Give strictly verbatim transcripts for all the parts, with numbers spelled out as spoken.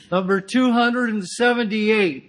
Number two hundred seventy-eight.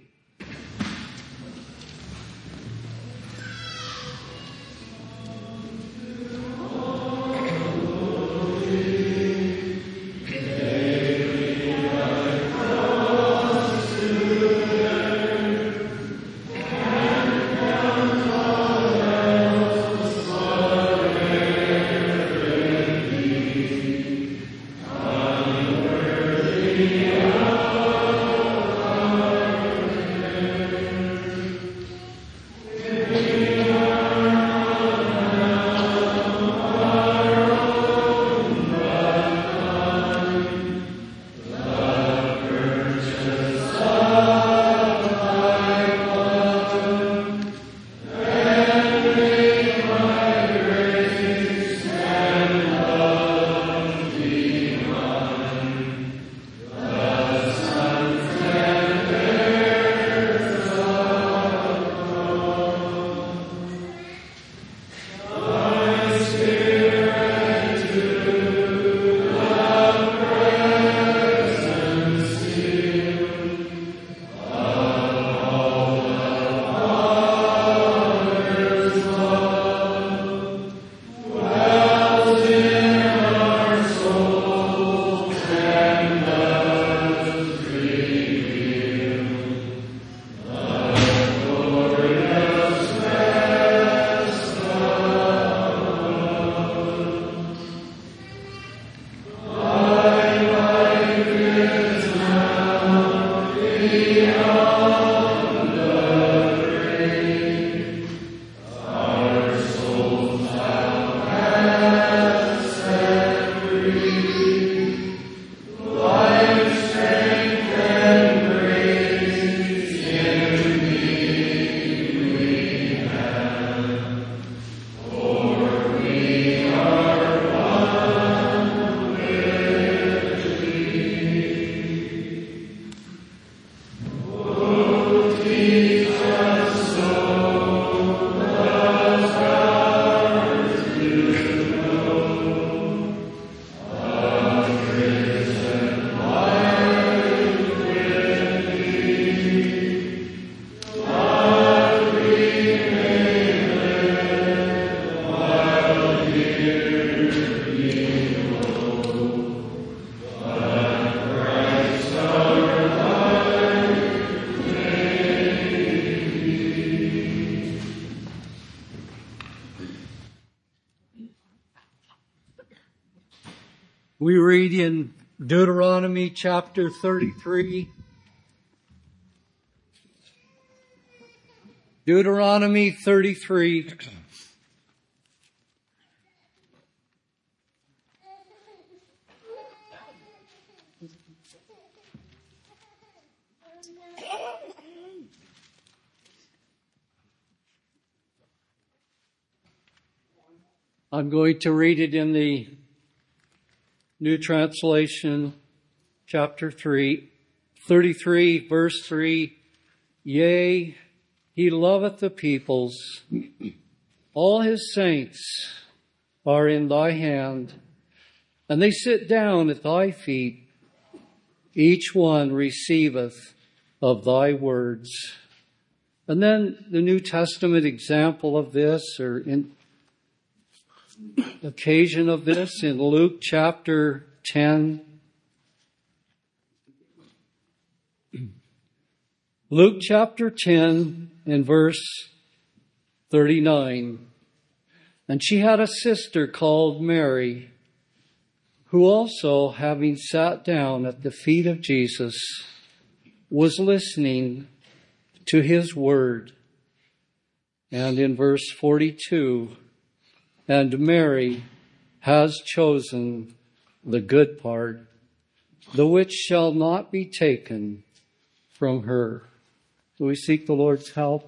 We read in Deuteronomy chapter thirty-three. Deuteronomy thirty-three. I'm going to read it in the New Translation, chapter three, thirty-three, verse three. Yea, he loveth the peoples. All his saints are in thy hand, and they sit down at thy feet. Each one receiveth of thy words. And then the New Testament example of this, or in occasion of this, in Luke chapter ten. Luke chapter ten and verse thirty-nine. And she had a sister called Mary, who also, having sat down at the feet of Jesus, was listening to his word. And in verse forty-two, and Mary has chosen the good part, the which shall not be taken from her. Do we seek the Lord's help?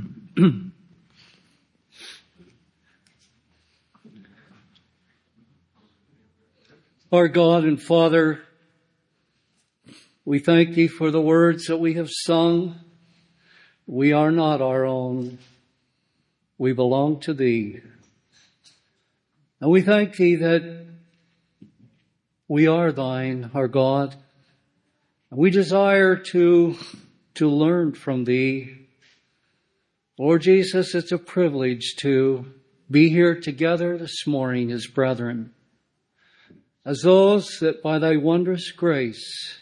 Our God and Father, we thank thee for the words that we have sung. We are not our own. We belong to thee. And we thank thee that we are thine, our God, We desire to, to learn from Thee. Lord Jesus, it's a privilege to be here together this morning as brethren, as those that by Thy wondrous grace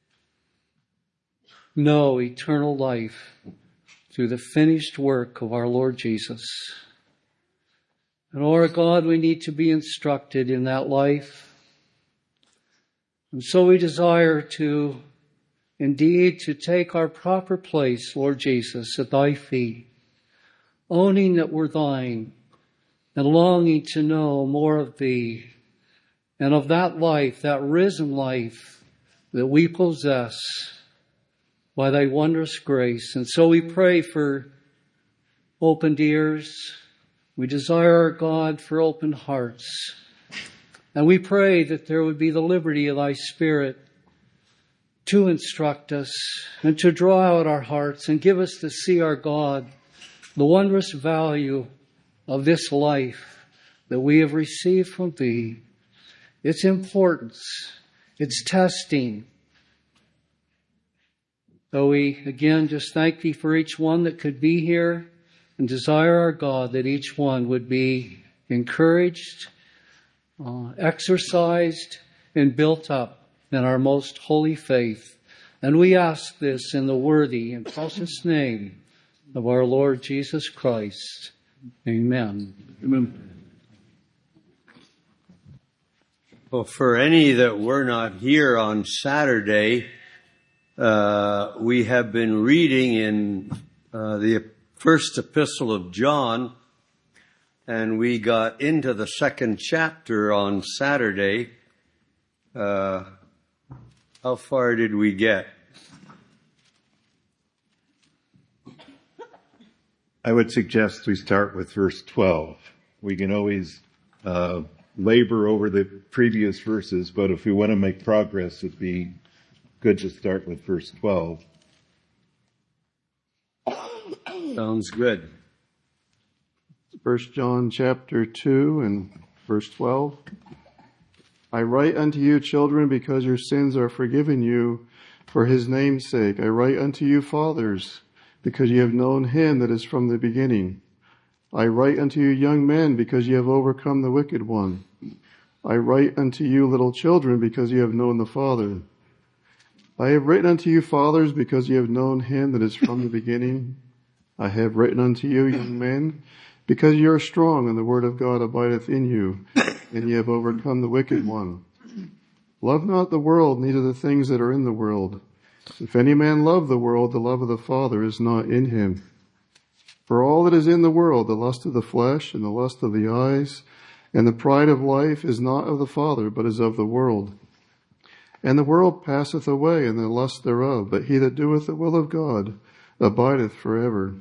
know eternal life through the finished work of our Lord Jesus. And Lord God, we need to be instructed in that life. And so we desire to, indeed, to take our proper place, Lord Jesus, at Thy feet, owning that we're Thine, and longing to know more of Thee, and of that life, that risen life that we possess by Thy wondrous grace. And so we pray for opened ears. We desire, our God, for open hearts. And we pray that there would be the liberty of Thy Spirit to instruct us and to draw out our hearts and give us to see, our God, the wondrous value of this life that we have received from Thee, its importance, its testing. So we, again, just thank Thee for each one that could be here, and desire, our God, that each one would be encouraged, uh, exercised, and built up in our most holy faith. And we ask this in the worthy and precious name of our Lord Jesus Christ. Amen. Amen. Well, for any that were not here on Saturday, uh, we have been reading in uh, the first epistle of John, and we got into the second chapter on Saturday. Uh, how far did we get? I would suggest we start with verse twelve. We can always uh, labor over the previous verses, but if we want to make progress, it'd be good to start with verse twelve. Sounds good. First John chapter two and verse twelve. I write unto you, children, because your sins are forgiven you for his name's sake. I write unto you, fathers, because ye have known him that is from the beginning. I write unto you, young men, because ye have overcome the wicked one. I write unto you, little children, because ye have known the Father. I have written unto you, fathers, because ye have known him that is from the beginning. I have written unto you, young men, because ye are strong, and the word of God abideth in you, and ye have overcome the wicked one. Love not the world, neither the things that are in the world. If any man love the world, the love of the Father is not in him. For all that is in the world, the lust of the flesh, and the lust of the eyes, and the pride of life, is not of the Father, but is of the world. And the world passeth away, and the lust thereof, but he that doeth the will of God abideth forever.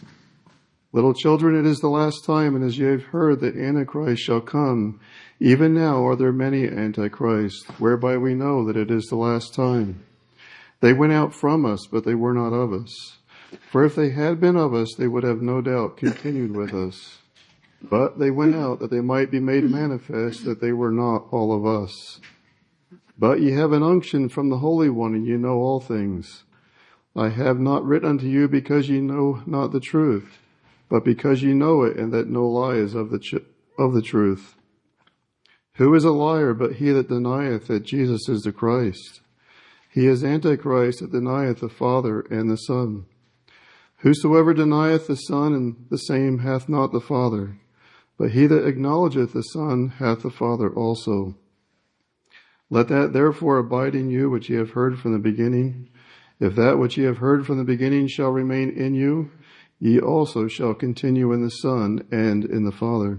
Little children, it is the last time, and as ye have heard that Antichrist shall come, even now are there many Antichrists, whereby we know that it is the last time. They went out from us, but they were not of us. For if they had been of us, they would have no doubt continued with us. But they went out that they might be made manifest that they were not all of us. But ye have an unction from the Holy One, and ye know all things. I have not written unto you because ye know not the truth, but because ye know it, and that no lie is of the ch- of the truth. Who is a liar but he that denieth that Jesus is the Christ? He is Antichrist that denieth the Father and the Son. Whosoever denieth the Son, and the same hath not the Father. But he that acknowledgeth the Son hath the Father also. Let that therefore abide in you which ye have heard from the beginning. If that which ye have heard from the beginning shall remain in you, ye also shall continue in the Son and in the Father.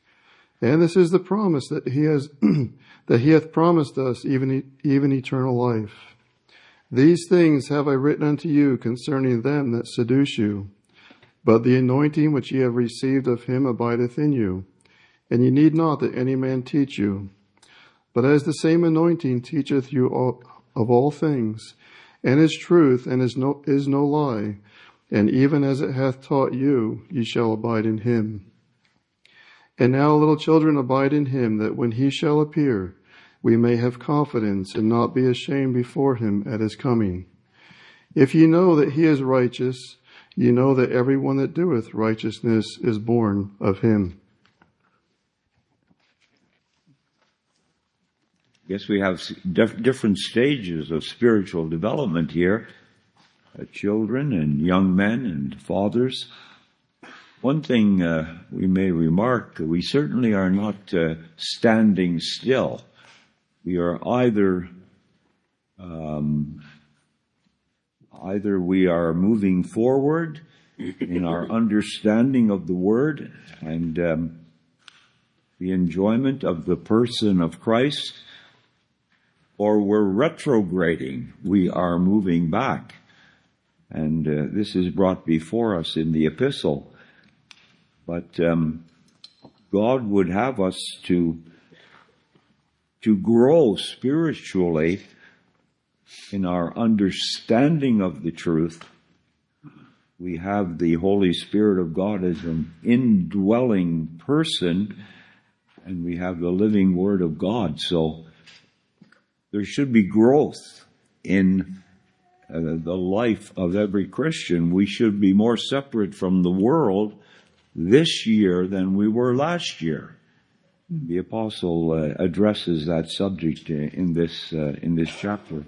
And this is the promise that he has, that he hath promised us, even, even eternal life. These things have I written unto you concerning them that seduce you. But the anointing which ye have received of him abideth in you, and ye need not that any man teach you. But as the same anointing teacheth you all, of all things, and is truth, and is no, is no lie, and even as it hath taught you, ye shall abide in him. And now, little children, abide in him, that when he shall appear, we may have confidence and not be ashamed before him at his coming. If ye know that he is righteous, ye know that every one that doeth righteousness is born of him. Yes, we have dif- different stages of spiritual development here. Uh, children and young men and fathers. One thing uh, we may remark, we certainly are not uh, standing still. We are either, um, either we are moving forward in our understanding of the Word and um, the enjoyment of the person of Christ, or we're retrograding. We are moving back. And uh, this is brought before us in the epistle. But um, God would have us to to grow spiritually in our understanding of the truth. We have the Holy Spirit of God as an indwelling person, and we have the living Word of God. So there should be growth in Uh, the life of every Christian. We should be more separate from the world this year than we were last year. The apostle uh, addresses that subject in this uh, in this chapter.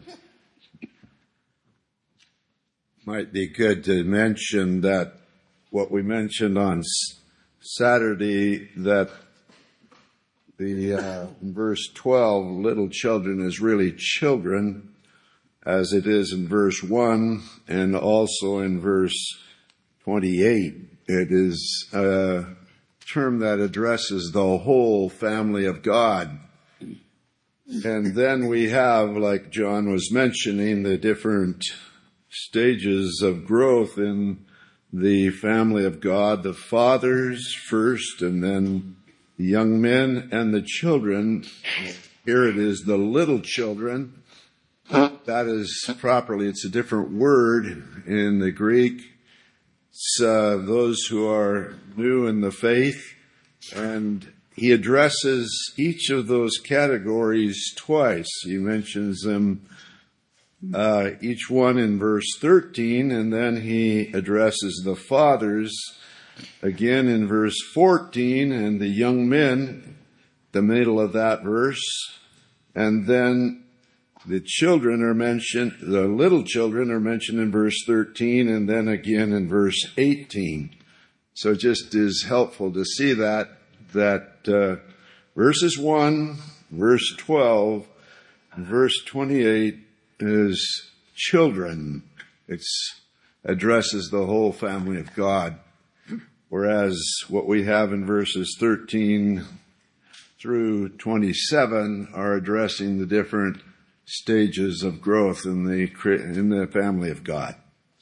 Might be good to mention that what we mentioned on Saturday, that the uh, in verse twelve, little children is really children, as it is in verse one and also in verse twenty-eight. It is a term that addresses the whole family of God. And then we have, like John was mentioning, the different stages of growth in the family of God, the fathers first, and then the young men and the children. Here it is the little children. That is properly, it's a different word in the Greek. It's uh, those who are new in the faith, and he addresses each of those categories twice. He mentions them, uh, each one in verse thirteen, and then he addresses the fathers again in verse fourteen, and the young men, the middle of that verse, and then the children are mentioned, the little children are mentioned in verse thirteen and then again in verse eighteen. So it just is helpful to see that, that uh, verses one, verse twelve, and verse twenty-eight is children. It addresses the whole family of God. Whereas what we have in verses thirteen through twenty-seven are addressing the different stages of growth in the in the family of God.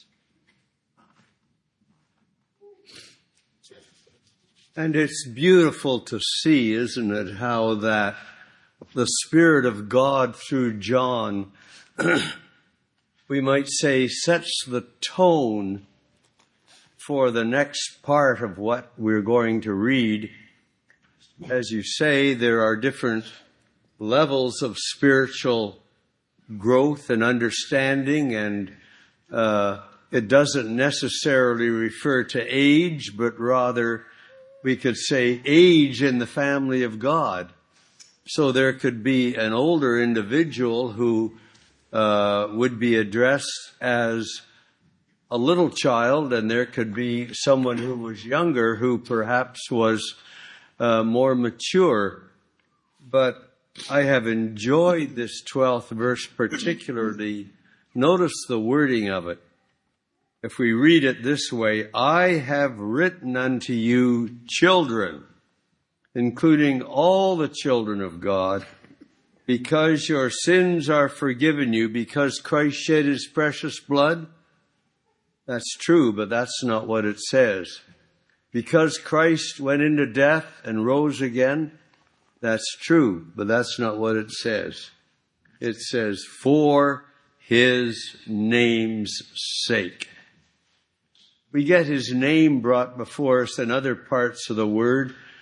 And it's beautiful to see, isn't it, how that the Spirit of God through John, we might say, sets the tone for the next part of what we're going to read. As you say, there are different levels of spiritual growth and understanding, and uh, it doesn't necessarily refer to age, but rather we could say age in the family of God. So there could be an older individual who uh, would be addressed as a little child, and there could be someone who was younger who perhaps was uh, more mature. But I have enjoyed this twelfth verse particularly. Notice the wording of it. If we read it this way, I have written unto you children, including all the children of God, because your sins are forgiven you, because Christ shed his precious blood. That's true, but that's not what it says. Because Christ went into death and rose again. That's true, but that's not what it says. It says, for his name's sake. We get his name brought before us in other parts of the word.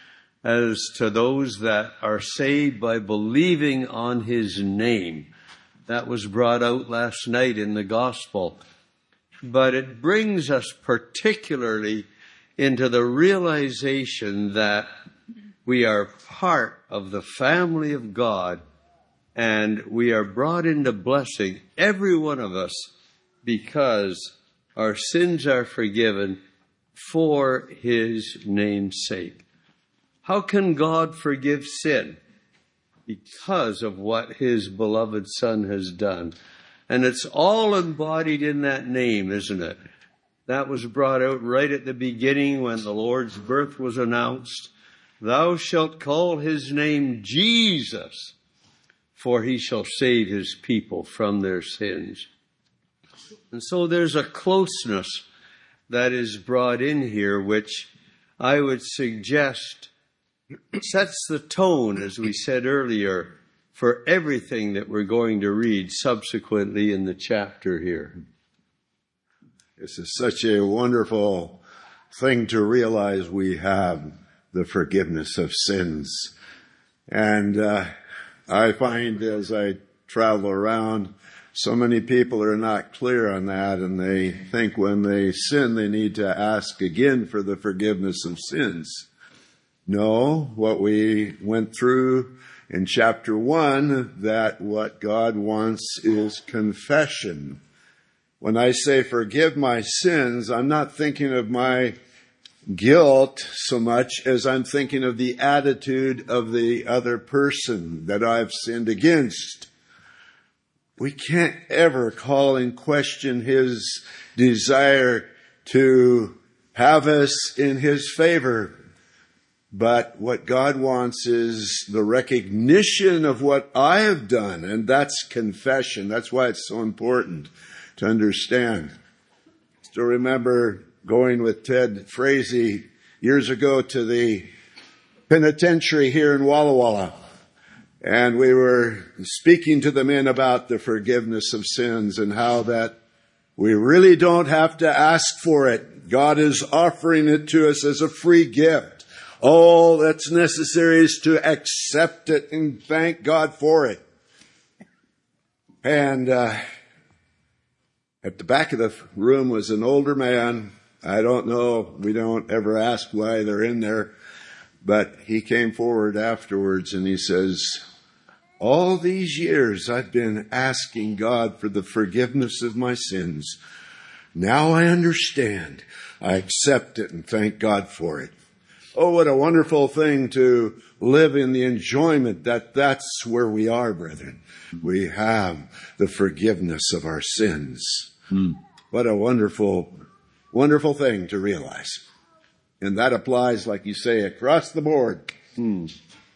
as to those that are saved by believing on his name. That was brought out last night in the gospel. But it brings us particularly into the realization that we are part of the family of God, and we are brought into blessing, every one of us, because our sins are forgiven for his name's sake. How can God forgive sin? Because of what his beloved Son has done. And it's all embodied in that name, isn't it? That was brought out right at the beginning when the Lord's birth was announced. Thou shalt call his name Jesus, for he shall save his people from their sins. And so there's a closeness that is brought in here, which I would suggest sets the tone, as we said earlier, for everything that we're going to read subsequently in the chapter here. This is such a wonderful thing to realize we have the forgiveness of sins. And uh, I find as I travel around, so many people are not clear on that, and they think when they sin, they need to ask again for the forgiveness of sins. No, what we went through in chapter one, that what God wants is confession. When I say forgive my sins, I'm not thinking of my guilt so much as I'm thinking of the attitude of the other person that I've sinned against. We can't ever call in question his desire to have us in his favor. But what God wants is the recognition of what I have done, and that's confession. That's why it's so important to understand. Still remember going with Ted Frazee years ago to the penitentiary here in Walla Walla. And we were speaking to the men about the forgiveness of sins and how that we really don't have to ask for it. God is offering it to us as a free gift. All that's necessary is to accept it and thank God for it. And uh, at the back of the room was an older man. I don't know. We don't ever ask why they're in there. But he came forward afterwards and he says, all these years I've been asking God for the forgiveness of my sins. Now I understand. I accept it and thank God for it. Oh, what a wonderful thing to live in the enjoyment that that's where we are, brethren. We have the forgiveness of our sins. Hmm. What a wonderful, wonderful thing to realize. And that applies, like you say, across the board. Hmm.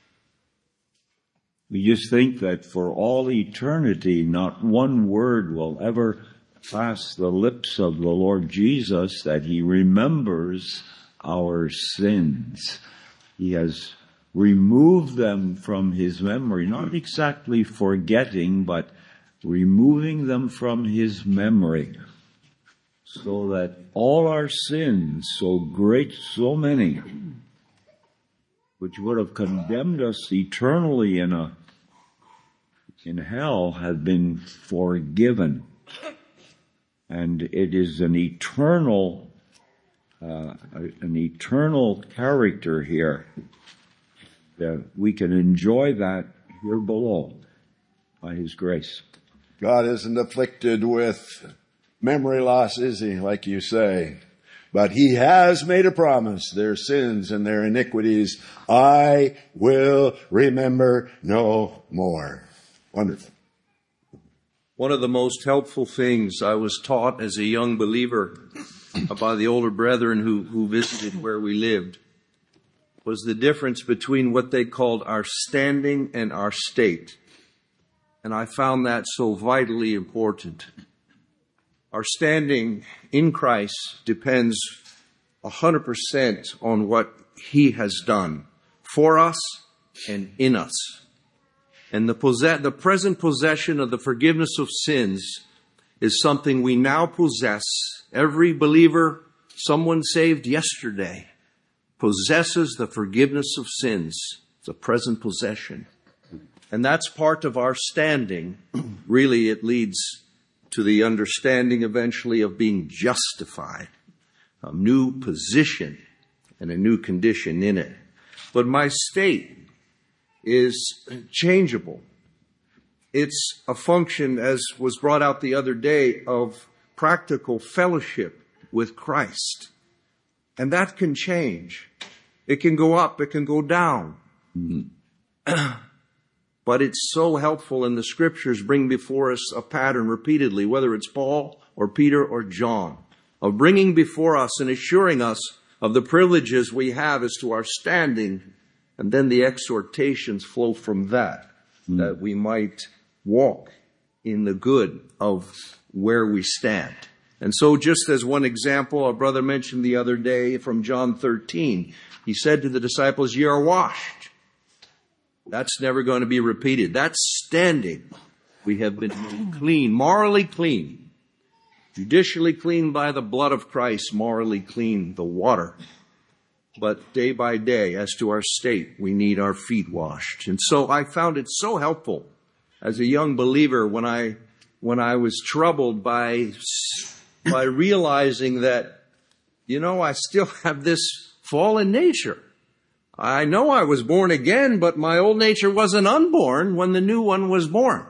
We just think that for all eternity, not one word will ever pass the lips of the Lord Jesus that he remembers our sins. He has removed them from his memory, not exactly forgetting, but removing them from his memory, so that all our sins, so great, so many, which would have condemned us eternally in a in hell, have been forgiven. And it is an eternal Uh, an eternal character here, that we can enjoy that here below by his grace. God isn't afflicted with memory loss, is he, like you say? But he has made a promise. Their sins and their iniquities I will remember no more. Wonderful. One of the most helpful things I was taught as a young believer by the older brethren who, who visited where we lived was the difference between what they called our standing and our state. And I found that so vitally important. Our standing in Christ depends one hundred percent on what he has done for us and in us. And the, possess- the present possession of the forgiveness of sins is something we now possess. Every believer, someone saved yesterday, possesses the forgiveness of sins. It's a present possession. And that's part of our standing. Really, it leads to the understanding eventually of being justified, a new position and a new condition in it. But my state is changeable. It's a function, as was brought out the other day, of practical fellowship with Christ. And that can change. It can go up, it can go down. Mm-hmm. But it's so helpful, and the scriptures bring before us a pattern repeatedly, whether it's Paul or Peter or John, of bringing before us and assuring us of the privileges we have as to our standing, and then the exhortations flow from that, mm. that we might walk in the good of where we stand. And so just as one example, our brother mentioned the other day from John thirteen, he said to the disciples, "Ye are washed." That's never going to be repeated. That's standing. We have been made clean, morally clean, judicially clean by the blood of Christ, morally clean, the water. But day by day, as to our state, we need our feet washed. And so I found it so helpful as a young believer when I, when I was troubled by, by realizing that, you know, I still have this fallen nature. I know I was born again, but my old nature wasn't unborn when the new one was born.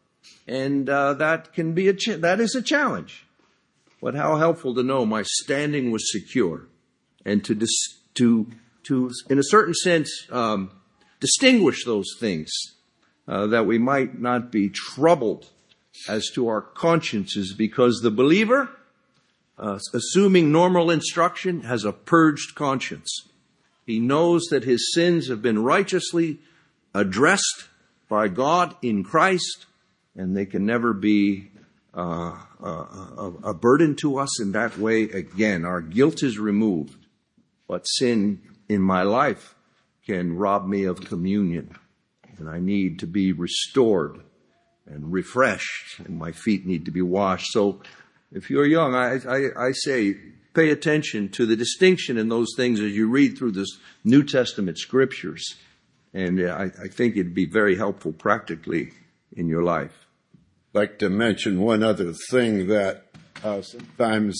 And uh, that can be a ch- that is a challenge. But how helpful to know my standing was secure, and to dis- to to in a certain sense um, distinguish those things, uh, that we might not be troubled as to our consciences, because the believer, uh, assuming normal instruction, has a purged conscience. He knows that his sins have been righteously addressed by God in Christ, and they can never be uh, a, a burden to us in that way again. Our guilt is removed, but sin in my life can rob me of communion, and I need to be restored and refreshed, and my feet need to be washed. So if you're young, I, I, I say, pay attention to the distinction in those things as you read through this New Testament scriptures. And I, I think it'd be very helpful practically in your life. I'd like to mention one other thing that uh, sometimes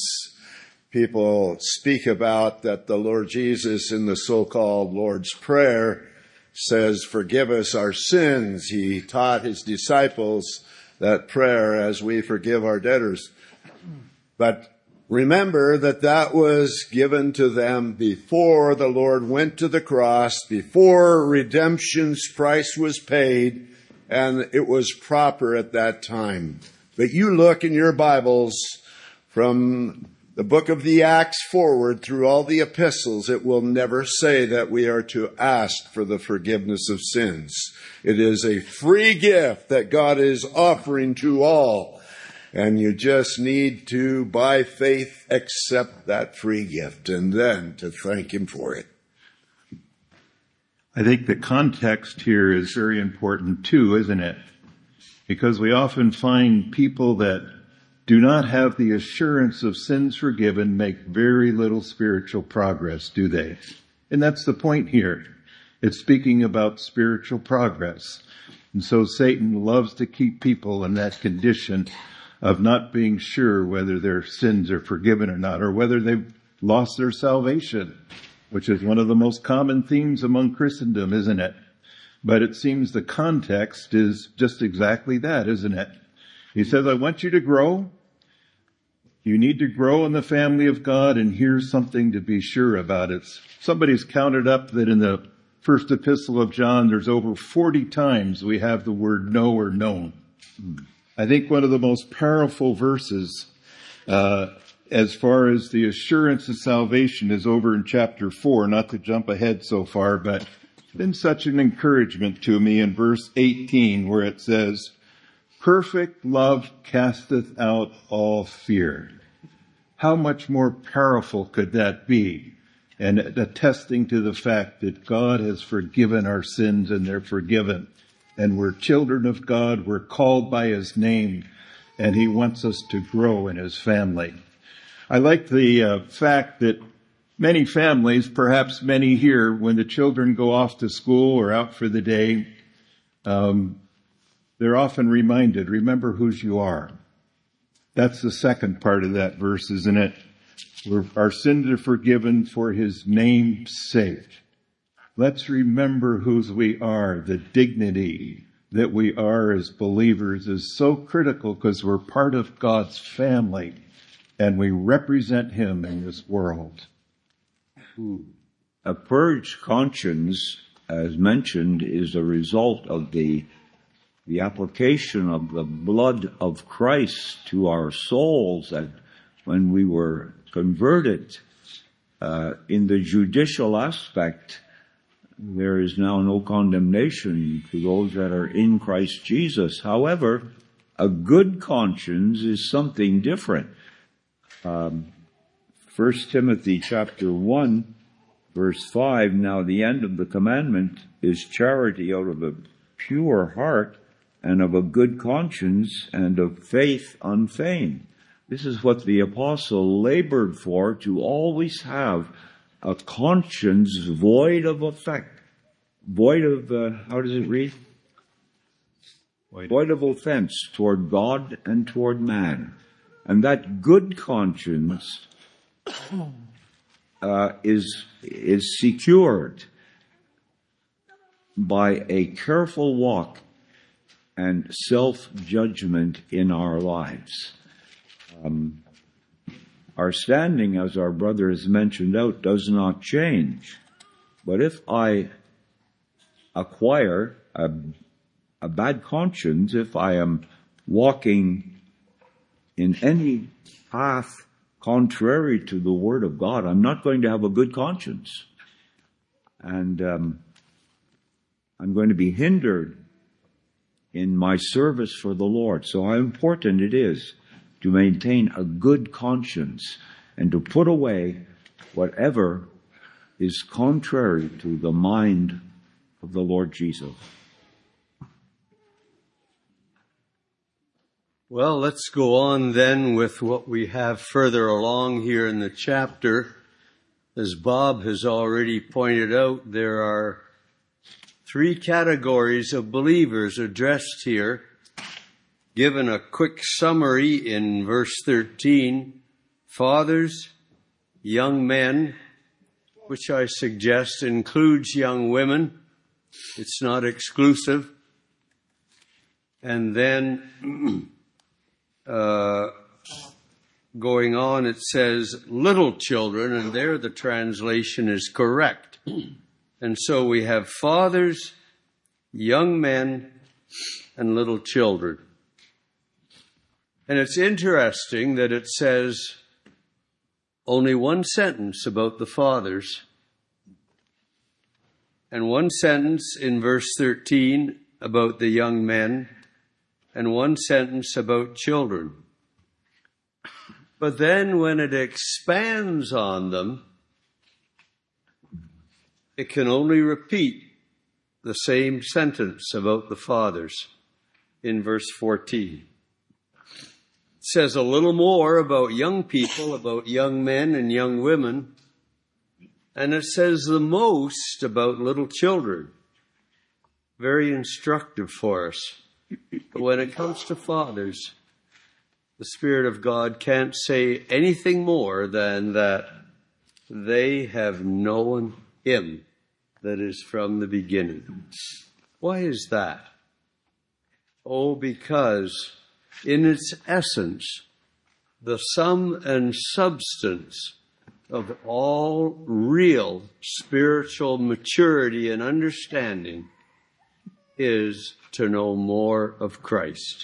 people speak about, that the Lord Jesus in the so-called Lord's Prayer says, "Forgive us our sins." He taught his disciples that prayer as we forgive our debtors. But remember that that was given to them before the Lord went to the cross, before redemption's price was paid, and it was proper at that time. But you look in your Bibles from the book of the Acts forward through all the epistles, it will never say that we are to ask for the forgiveness of sins. It is a free gift that God is offering to all. And you just need to, by faith, accept that free gift and then to thank him for it. I think the context here is very important too, isn't it? Because we often find people that do not have the assurance of sins forgiven make very little spiritual progress, do they? And that's the point here. It's speaking about spiritual progress. And so Satan loves to keep people in that condition of not being sure whether their sins are forgiven or not, or whether they've lost their salvation, which is one of the most common themes among Christendom, isn't it? But it seems the context is just exactly that, isn't it? He says, I want you to grow. You need to grow in the family of God, and here's something to be sure about. It's somebody's counted up that in the first epistle of John, there's over forty times we have the word know or known. I think one of the most powerful verses uh, as far as the assurance of salvation is over in chapter four, not to jump ahead so far, but it's been such an encouragement to me in verse eighteen where it says, perfect love casteth out all fear. How much more powerful could that be? And attesting to the fact that God has forgiven our sins and they're forgiven. And we're children of God. We're called by his name. And he wants us to grow in his family. I like the uh, fact that many families, perhaps many here, when the children go off to school or out for the day, um, they're often reminded, remember whose you are. That's the second part of that verse, isn't it? We're, our sins are forgiven for his name's sake. Let's remember whose we are. The dignity that we are as believers is so critical because we're part of God's family and we represent him in this world. A purged conscience, as mentioned, is a result of the the application of the blood of Christ to our souls that when we were converted. Uh, in the judicial aspect, there is now no condemnation to those that are in Christ Jesus. However, a good conscience is something different. Um, First Timothy chapter one, verse five, now the end of the commandment is charity out of a pure heart and of a good conscience and of faith unfeigned. This is what the apostle labored for, to always have a conscience void of effect, void of, uh, how does it read? Void. void of offense toward God and toward man. And that good conscience uh, is, is secured by a careful walk and self-judgment in our lives. Um, our standing, as our brother has mentioned out, does not change. But if I acquire a, a bad conscience, if I am walking in any path contrary to the Word of God, I'm not going to have a good conscience. And um, I'm going to be hindered in my service for the Lord. So how important it is to maintain a good conscience and to put away whatever is contrary to the mind of the Lord Jesus. Well, let's go on then with what we have further along here in the chapter. As Bob has already pointed out, there are three categories of believers addressed here. Given a quick summary in verse thirteen, fathers, young men, which I suggest includes young women. It's not exclusive. And then uh, going on, it says little children, and there the translation is correct. And so we have fathers, young men, and little children. And it's interesting that it says only one sentence about the fathers and one sentence in verse thirteen about the young men and one sentence about children. But then when it expands on them, it can only repeat the same sentence about the fathers in verse fourteen. Says a little more about young people, about young men and young women, and it says the most about little children. Very instructive for us. But when it comes to fathers, the Spirit of God can't say anything more than that they have known him that is from the beginning. Why is that? Oh, because in its essence, the sum and substance of all real spiritual maturity and understanding is to know more of Christ.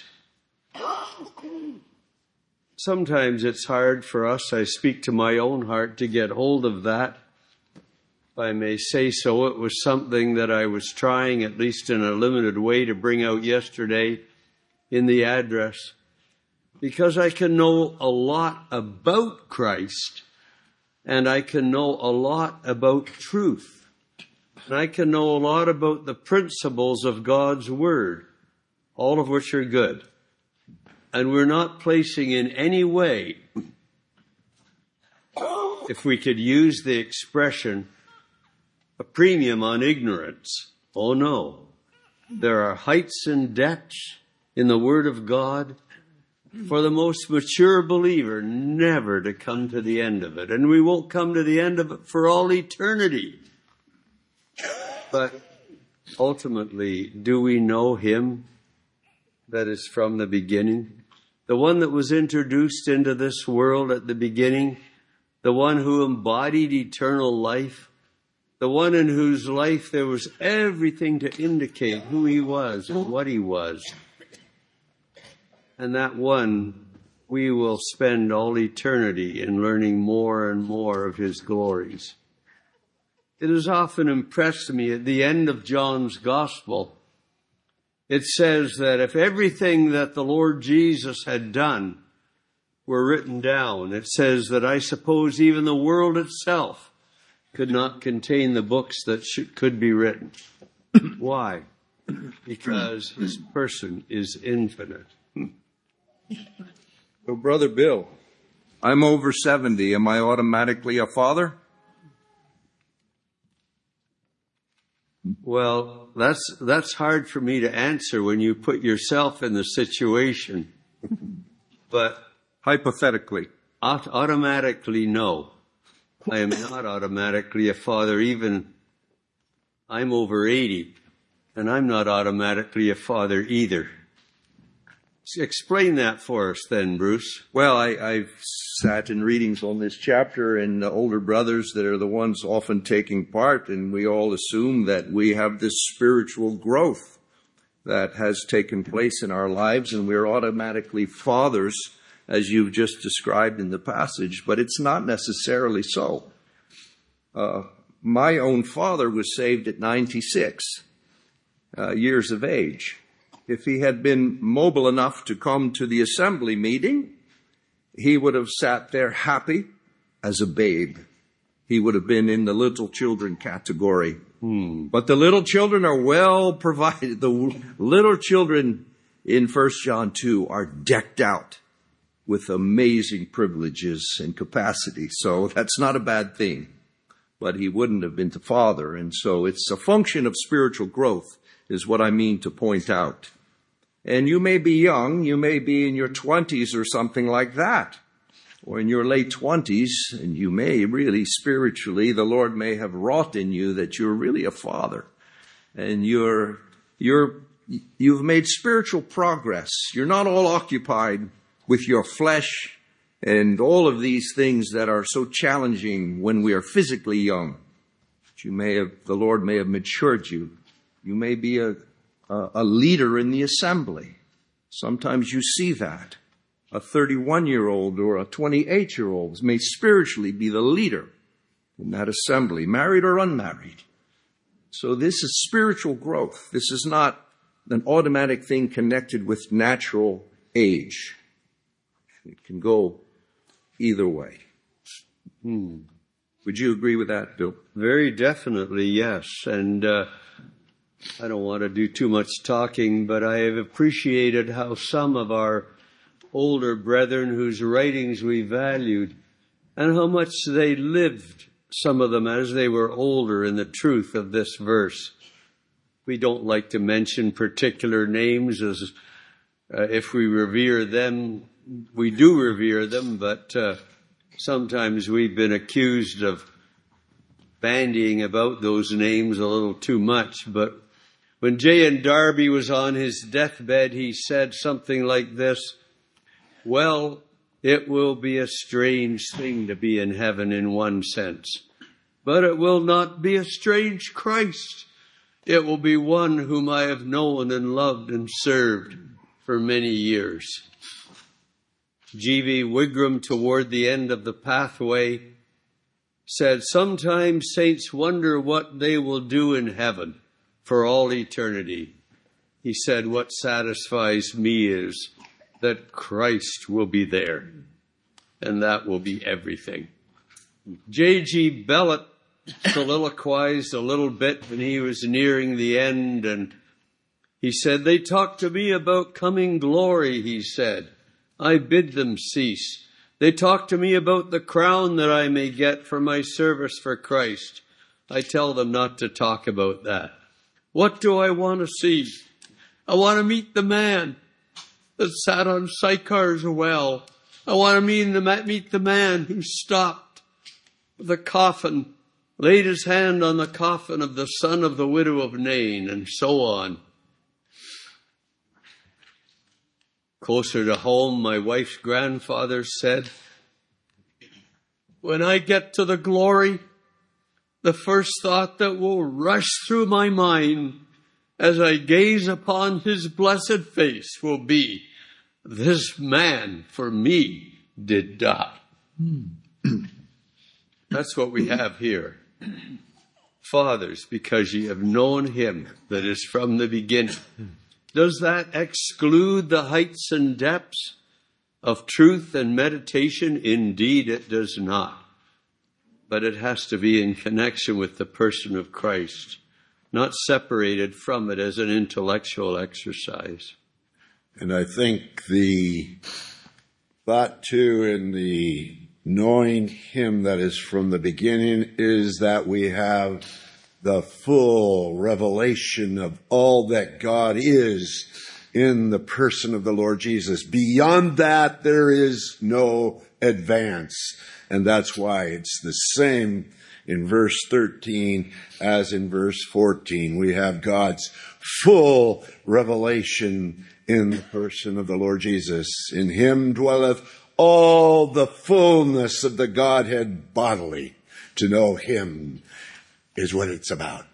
Sometimes it's hard for us, I speak to my own heart, to get hold of that. If I may say so, it was something that I was trying, at least in a limited way, to bring out yesterday in the address, because I can know a lot about Christ and I can know a lot about truth and I can know a lot about the principles of God's Word, all of which are good. And we're not placing in any way if we could use the expression, a premium on ignorance. Oh no. There are heights and depths in the Word of God for the most mature believer never to come to the end of it. And we won't come to the end of it for all eternity. But ultimately, do we know Him that is from the beginning? The one that was introduced into this world at the beginning, the one who embodied eternal life, the one in whose life there was everything to indicate who He was and what He was. And that one, we will spend all eternity in learning more and more of His glories. It has often impressed me at the end of John's Gospel, it says that if everything that the Lord Jesus had done were written down, it says that I suppose even the world itself could not contain the books that should, could be written. Why? Because His person is infinite. So, Brother Bill, I'm over seventy. Am I automatically a father? Well, that's that's hard for me to answer when you put yourself in the situation. But hypothetically, aut- automatically, no. I am not automatically a father. Even I'm over eighty, and I'm not automatically a father either. Explain that for us then, Bruce. Well, I, I've sat in readings on this chapter, and the older brothers that are the ones often taking part, and we all assume that we have this spiritual growth that has taken place in our lives, and we're automatically fathers, as you've just described in the passage, but it's not necessarily so. Uh, my own father was saved at ninety-six uh, years of age. If he had been mobile enough to come to the assembly meeting, he would have sat there happy as a babe. He would have been in the little children category. Hmm. But the little children are well provided. The little children in First John two are decked out with amazing privileges and capacity. So that's not a bad thing. But he wouldn't have been the father. And so it's a function of spiritual growth, is what I mean to point out. And you may be young, you may be in your twenties or something like that, or in your late twenties, and you may really spiritually, the Lord may have wrought in you that you're really a father, and you're, you're, you've made spiritual progress. You're not all occupied with your flesh and all of these things that are so challenging when we are physically young. But you may have, the Lord may have matured you. You may be a, a, a leader in the assembly. Sometimes you see that. A thirty-one-year-old or a twenty-eight-year-old may spiritually be the leader in that assembly, married or unmarried. So this is spiritual growth. This is not an automatic thing connected with natural age. It can go either way. Hmm. Would you agree with that, Bill? Very definitely, yes. And uh, I don't want to do too much talking, but I have appreciated how some of our older brethren whose writings we valued and how much they lived, some of them as they were older, in the truth of this verse. We don't like to mention particular names, as uh, if we revere them, we do revere them, but uh, sometimes we've been accused of bandying about those names a little too much. But when J N Darby was on his deathbed, he said something like this: well, it will be a strange thing to be in heaven in one sense, but it will not be a strange Christ. It will be one whom I have known and loved and served for many years. G V Wigram, toward the end of the pathway, said, sometimes saints wonder what they will do in heaven for all eternity. He said, what satisfies me is that Christ will be there, and that will be everything. J G Bellett soliloquized a little bit when he was nearing the end, and he said, they talk to me about coming glory, he said. I bid them cease. They talk to me about the crown that I may get for my service for Christ. I tell them not to talk about that. What do I want to see? I want to meet the man that sat on Sychar's well. I want to meet the, meet the man who stopped the coffin, laid his hand on the coffin of the son of the widow of Nain, and so on. Closer to home, my wife's grandfather said, when I get to the glory, the first thought that will rush through my mind as I gaze upon his blessed face will be, this man for me did die. That's what we have here. Fathers, because ye have known him that is from the beginning. Does that exclude the heights and depths of truth and meditation? Indeed, it does not. But it has to be in connection with the person of Christ, not separated from it as an intellectual exercise. And I think the thought too in the knowing him that is from the beginning is that we have the full revelation of all that God is in the person of the Lord Jesus. Beyond that, there is no advance. And that's why it's the same in verse thirteen as in verse fourteen. We have God's full revelation in the person of the Lord Jesus. In him dwelleth all the fullness of the Godhead bodily. To know him is what it's about.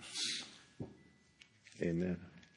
Amen.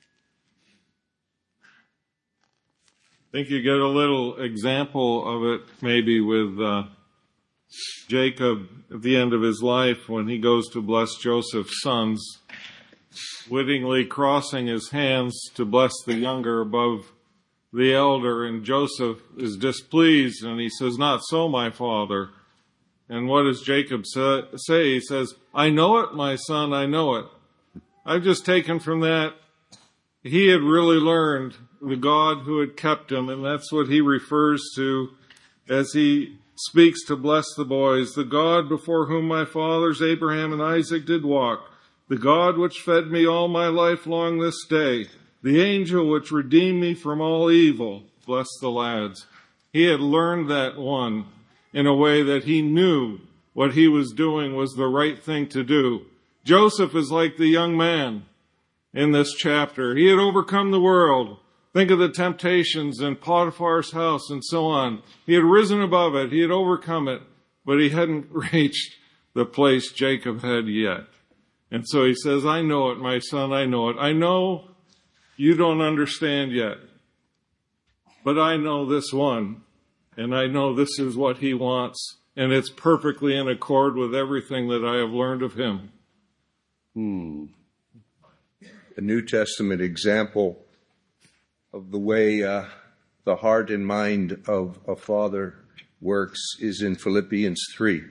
I think you get a little example of it maybe with uh, Jacob at the end of his life when he goes to bless Joseph's sons, wittingly crossing his hands to bless the younger above the elder, and Joseph is displeased and he says, not so, my father. And what does Jacob say? He says, I know it, my son, I know it. I've just taken from that he had really learned the God who had kept him, and that's what he refers to as he speaks to bless the boys. The God before whom my fathers Abraham and Isaac did walk, the God which fed me all my life long this day, the angel which redeemed me from all evil. Bless the lads. He had learned that one in a way that he knew what he was doing was the right thing to do. Joseph is like the young man in this chapter. He had overcome the world. Think of the temptations in Potiphar's house and so on. He had risen above it. He had overcome it, but he hadn't reached the place Jacob had yet. And so he says, I know it, my son, I know it. I know you don't understand yet, but I know this one, and I know this is what he wants, and it's perfectly in accord with everything that I have learned of him. Hmm. A New Testament example of the way uh, the heart and mind of a father works is in Philippians three.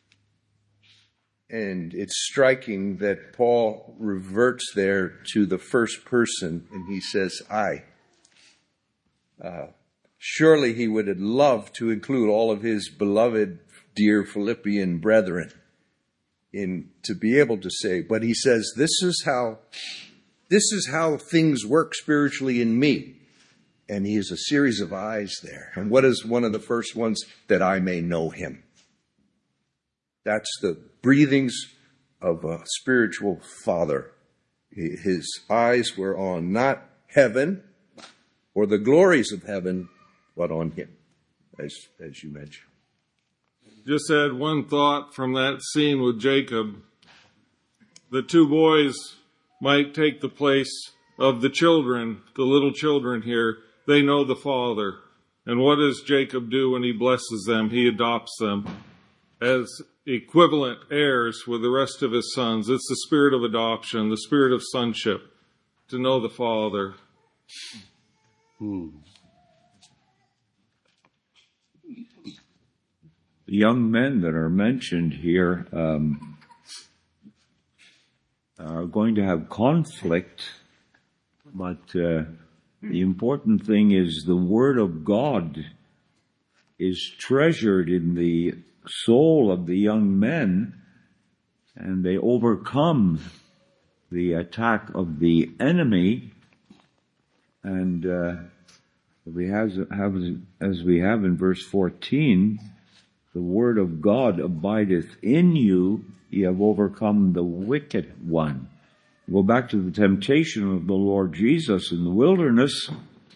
And it's striking that Paul reverts there to the first person, and he says, I. Uh, surely he would have loved to include all of his beloved, dear Philippian brethren in to be able to say, but he says, this is how, this is how things work spiritually in me. And he has a series of eyes there. And what is one of the first ones? That I may know him. That's the breathings of a spiritual father. His eyes were on not heaven or the glories of heaven, but on him, as, as you mentioned. Just add one thought from that scene with Jacob. The two boys might take the place of the children, the little children here. They know the father. And what does Jacob do when he blesses them? He adopts them as equivalent heirs with the rest of his sons. It's the spirit of adoption, the spirit of sonship, to know the Father. Hmm. The young men that are mentioned here um, are going to have conflict, but uh, the important thing is the Word of God is treasured in the soul of the young men, and they overcome the attack of the enemy. And uh, we have, have, as we have in verse fourteen, the word of God abideth in you, ye have overcome the wicked one. Go back to the temptation of the Lord Jesus in the wilderness.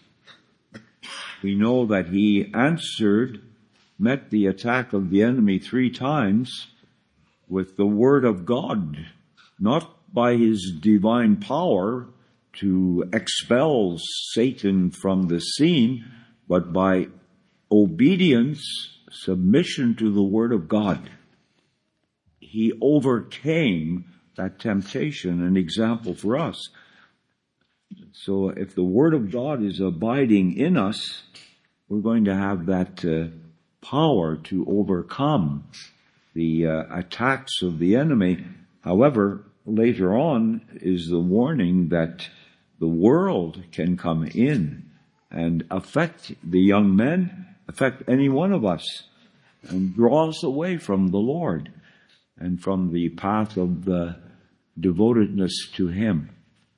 We know that he answered, met the attack of the enemy three times with the word of God, not by his divine power to expel Satan from the scene, but by obedience, submission to the word of God. He overcame that temptation, an example for us. So if the word of God is abiding in us, we're going to have that uh, power to overcome the uh, attacks of the enemy. However, later on is the warning that the world can come in and affect the young men, affect any one of us, and draw us away from the Lord and from the path of the devotedness to him.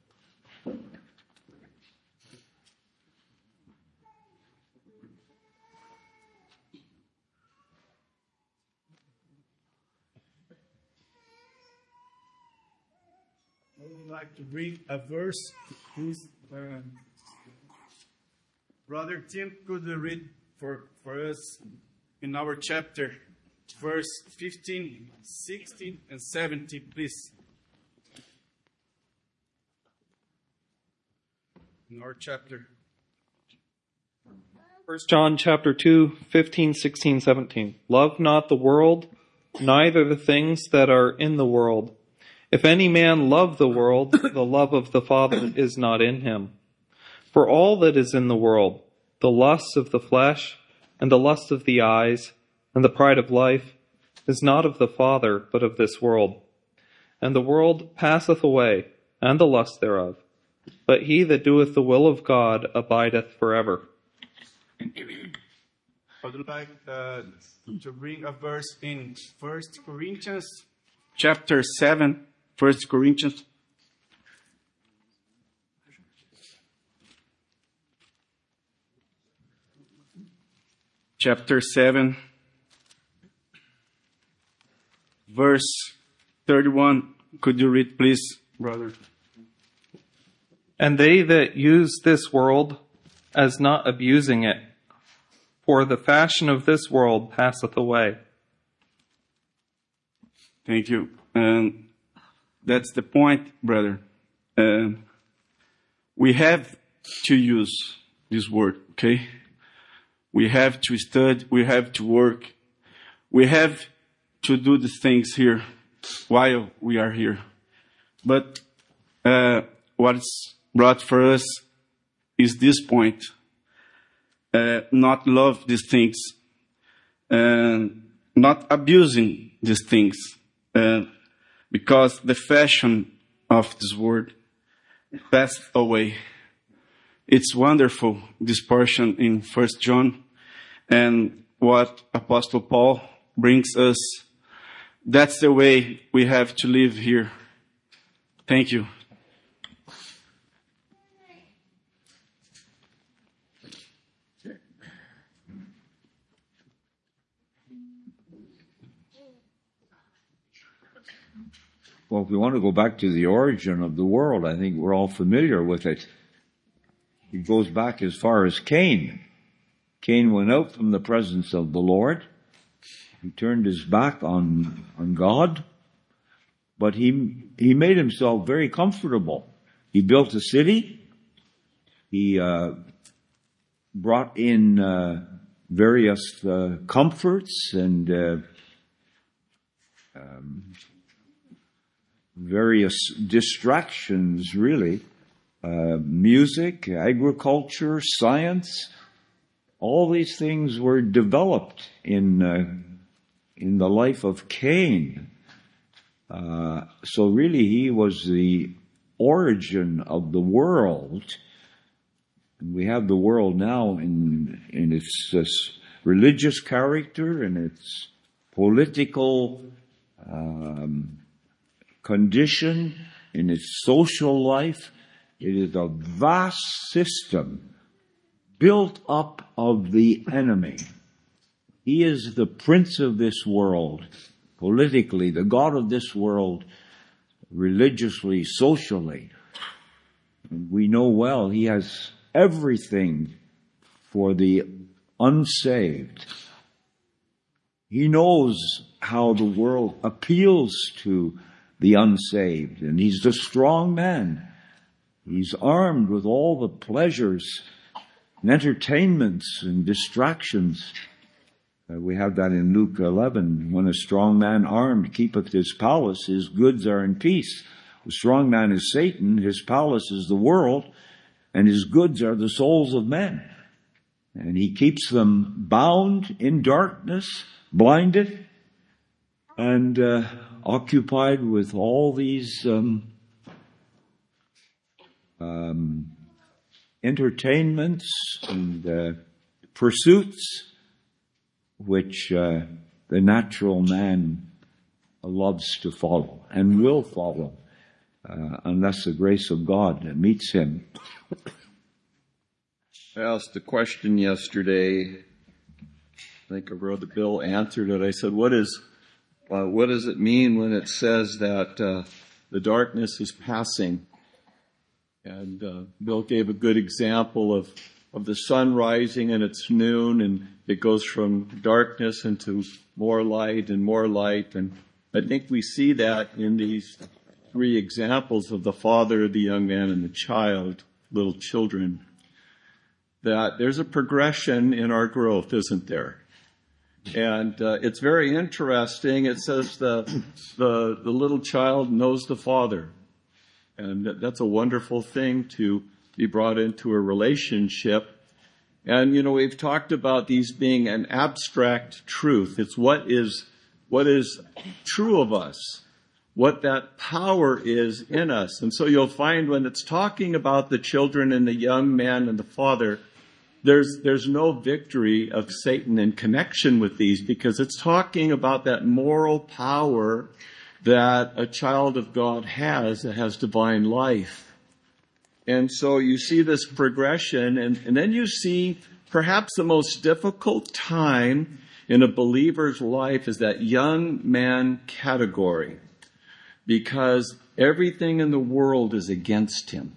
I would like to read a verse, please. Uh, Brother Tim could read for, for us in our chapter, verse fifteen, sixteen, and seventeen, please. In our chapter. First John chapter two, fifteen, sixteen, seventeen. Love not the world, neither the things that are in the world. If any man love the world, the love of the Father is not in him. For all that is in the world, the lusts of the flesh, and the lust of the eyes, and the pride of life, is not of the Father, but of this world. And the world passeth away, and the lust thereof. But he that doeth the will of God abideth forever. I would like uh, to bring a verse in First Corinthians chapter seven. First Corinthians. Chapter seven, verse thirty-one. Could you read, please, brother? And they that use this world as not abusing it, for the fashion of this world passeth away. Thank you. And that's the point, brother. Uh, we have to use this word, okay? We have to study, we have to work, we have to do the things here while we are here. But uh, what's brought for us is this point. Uh, not love these things, and not abusing these things, uh, because the fashion of this world passed away. It's wonderful, this portion in First John, and what Apostle Paul brings us. That's the way we have to live here. Thank you. Well, if we want to go back to the origin of the world, I think we're all familiar with it. It goes back as far as Cain. Cain went out from the presence of the Lord. He turned his back on, on God, but he, he made himself very comfortable. He built a city. He, uh, brought in, uh, various, uh, comforts and, uh, um, various distractions, really. Uh, music, agriculture, science, all these things were developed in uh, in the life of Cain. Uh, so really he was the origin of the world. And we have the world now in in its uh, religious character, in its political um, condition, in its social life. It is a vast system built up of the enemy. He is the prince of this world, politically, the God of this world, religiously, socially. And we know well he has everything for the unsaved. He knows how the world appeals to the unsaved, and he's the strong man. He's armed with all the pleasures and entertainments and distractions. Uh, we have that in Luke eleven. When a strong man armed keepeth his palace, his goods are in peace. The strong man is Satan, his palace is the world, and his goods are the souls of men. And he keeps them bound in darkness, blinded, and uh, occupied with all these um, um, entertainments and uh, pursuits which uh, the natural man loves to follow and will follow uh, unless the grace of God meets him. I asked a question yesterday. I think Brother Bill answered it. I said, what is, uh, what does it mean when it says that uh, the darkness is passing? And uh, Bill gave a good example of, of the sun rising and it's noon and it goes from darkness into more light and more light. And I think we see that in these three examples of the father, the young man, and the child, little children, that there's a progression in our growth, isn't there? And uh, it's very interesting. It says the, the the little child knows the father. And that's a wonderful thing to be brought into a relationship. And, you know, we've talked about these being an abstract truth. It's what is what is true of us, what that power is in us. And so you'll find when it's talking about the children and the young man and the father, there's there's no victory of Satan in connection with these, because it's talking about that moral power that a child of God has, that has divine life. And so you see this progression, and, and then you see perhaps the most difficult time in a believer's life is that young man category, because everything in the world is against him.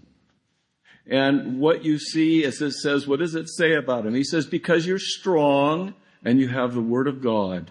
And what you see is it says, what does it say about him? He says, because you're strong and you have the Word of God.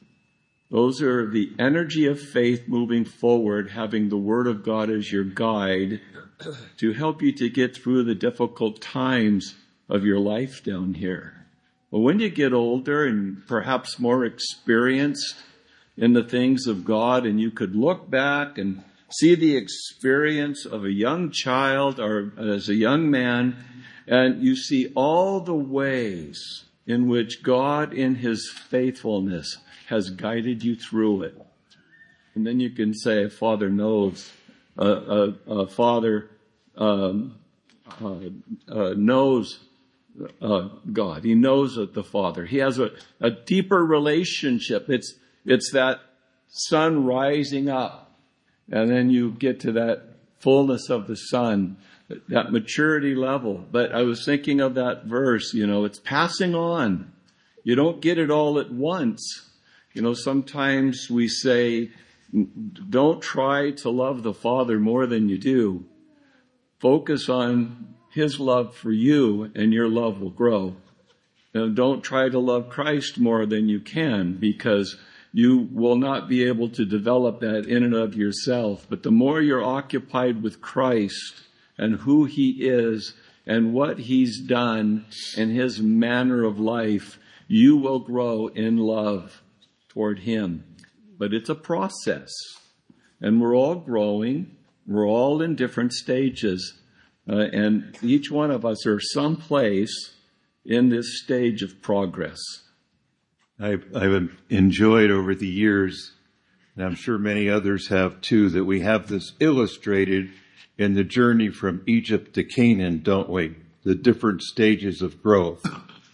Those are the energy of faith moving forward, having the Word of God as your guide to help you to get through the difficult times of your life down here. Well, when you get older and perhaps more experienced in the things of God, and you could look back and see the experience of a young child or as a young man, and you see all the ways in which God in His faithfulness has guided you through it. And then you can say, Father knows, uh, uh, uh, Father um, uh, uh, knows uh, God. He knows the Father. He has a, a deeper relationship. It's, it's that sun rising up. And then you get to that fullness of the sun, that maturity level. But I was thinking of that verse, you know, it's passing on. You don't get it all at once. You know, sometimes we say, don't try to love the Father more than you do. Focus on His love for you and your love will grow. And don't try to love Christ more than you can, because you will not be able to develop that in and of yourself. But the more you're occupied with Christ and who He is and what He's done and His manner of life, you will grow in love toward Him. But it's a process. And we're all growing. We're all in different stages. Uh, and each one of us are someplace in this stage of progress. I've, I've enjoyed over the years, and I'm sure many others have too, that we have this illustrated in the journey from Egypt to Canaan, don't we? The different stages of growth.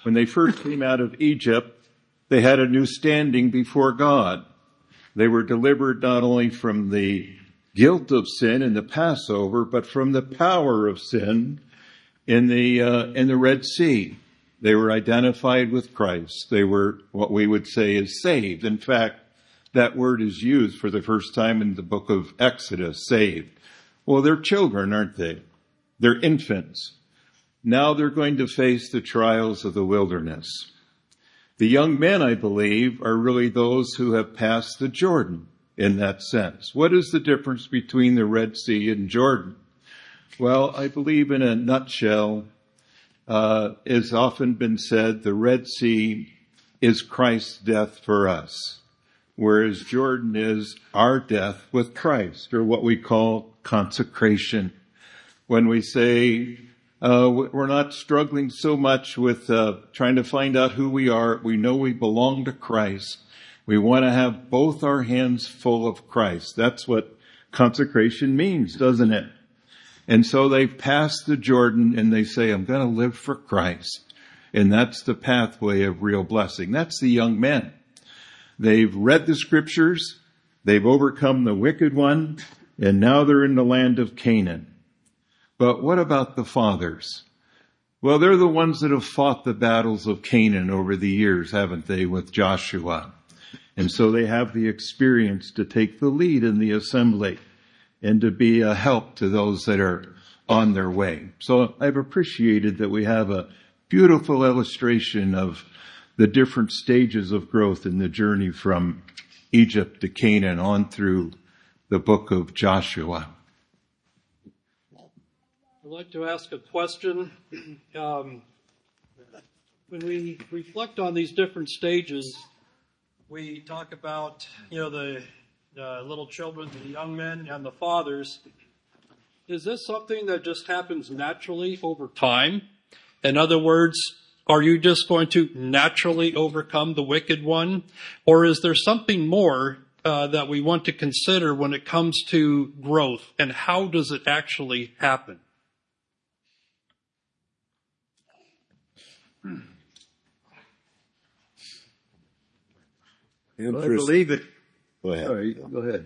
When they first came out of Egypt, they had a new standing before God. They were delivered not only from the guilt of sin in the Passover, but from the power of sin in the uh, in the Red Sea. They were identified with Christ. They were what we would say is saved. In fact, that word is used for the first time in the book of Exodus, saved. Well, they're children, aren't they? They're infants. Now they're going to face the trials of the wilderness. The young men, I believe, are really those who have passed the Jordan in that sense. What is the difference between the Red Sea and Jordan? Well, I believe in a nutshell, uh, it's often been said the Red Sea is Christ's death for us, whereas Jordan is our death with Christ, or what we call consecration. When we say uh, we're not struggling so much with uh, trying to find out who we are, we know we belong to Christ. We want to have both our hands full of Christ. That's what consecration means, doesn't it? And so they've passed the Jordan and they say, I'm going to live for Christ. And that's the pathway of real blessing. That's the young men. They've read the scriptures. They've overcome the wicked one. And now they're in the land of Canaan. But what about the fathers? Well, they're the ones that have fought the battles of Canaan over the years, haven't they, with Joshua? And so they have the experience to take the lead in the assembly and to be a help to those that are on their way. So I've appreciated that we have a beautiful illustration of the different stages of growth in the journey from Egypt to Canaan on through the book of Joshua. I'd like to ask a question. Um, when we reflect on these different stages, we talk about, you know, the uh, little children, the young men, and the fathers. Is this something that just happens naturally over time? In other words, are you just going to naturally overcome the wicked one? Or is there something more uh, that we want to consider when it comes to growth? And how does it actually happen? Well, I believe it. Go ahead. Sorry, go ahead.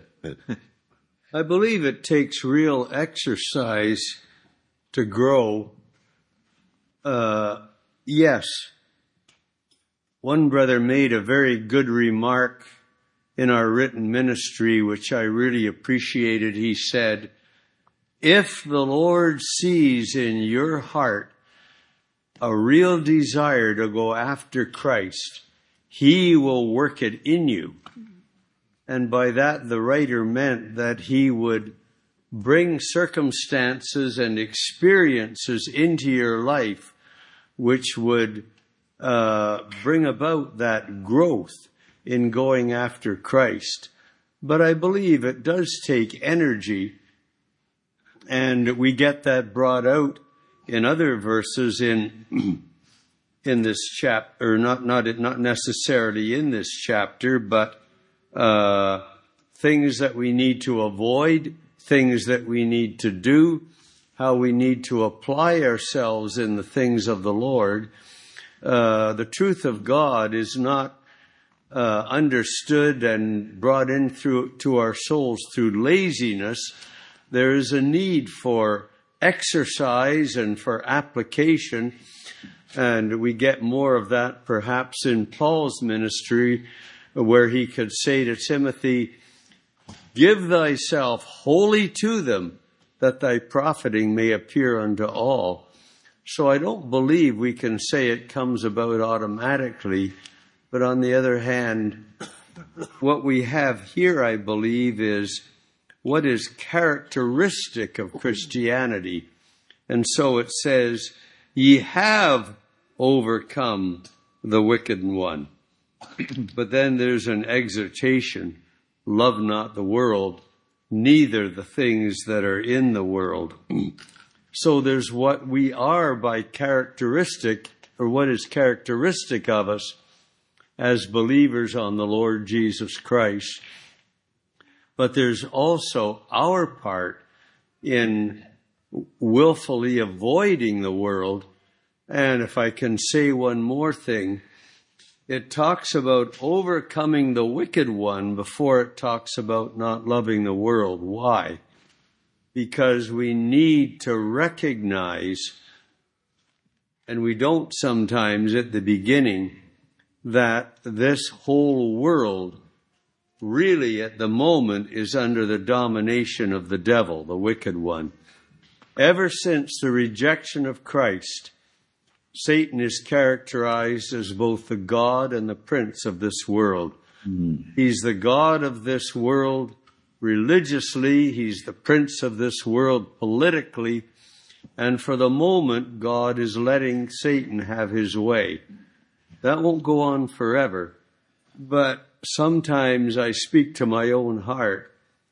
I believe it takes real exercise to grow. Uh, yes, one brother made a very good remark in our written ministry, which I really appreciated. He said, if the Lord sees in your heart a real desire to go after Christ, He will work it in you. And by that, the writer meant that He would bring circumstances and experiences into your life which would uh, bring about that growth in going after Christ. But I believe it does take energy, and we get that brought out in other verses in in this chapter, or not not not necessarily in this chapter, but uh, things that we need to avoid, things that we need to do, how we need to apply ourselves in the things of the Lord. Uh, the truth of God is not uh, understood and brought in through to our souls through laziness. There is a need for exercise and for application, and we get more of that perhaps in Paul's ministry, where he could say to Timothy, give thyself wholly to them, that thy profiting may appear unto all. So I don't believe we can say it comes about automatically, but on the other hand, what we have here, I believe, is what is characteristic of Christianity. And so it says, ye have overcome the wicked one. But then there's an exhortation, love not the world, neither the things that are in the world. So there's what we are by characteristic, or what is characteristic of us as believers on the Lord Jesus Christ. But there's also our part in willfully avoiding the world And if I can say one more thing, it talks about overcoming the wicked one before it talks about not loving the world. Why? Because we need to recognize, and we don't sometimes at the beginning, that this whole world really at the moment is under the domination of the devil, the wicked one. Ever since the rejection of Christ, Satan is characterized as both the God and the prince of this world. Mm. He's the God of this world religiously. He's the prince of this world politically. And for the moment, God is letting Satan have his way. That won't go on forever. But sometimes I speak to my own heart.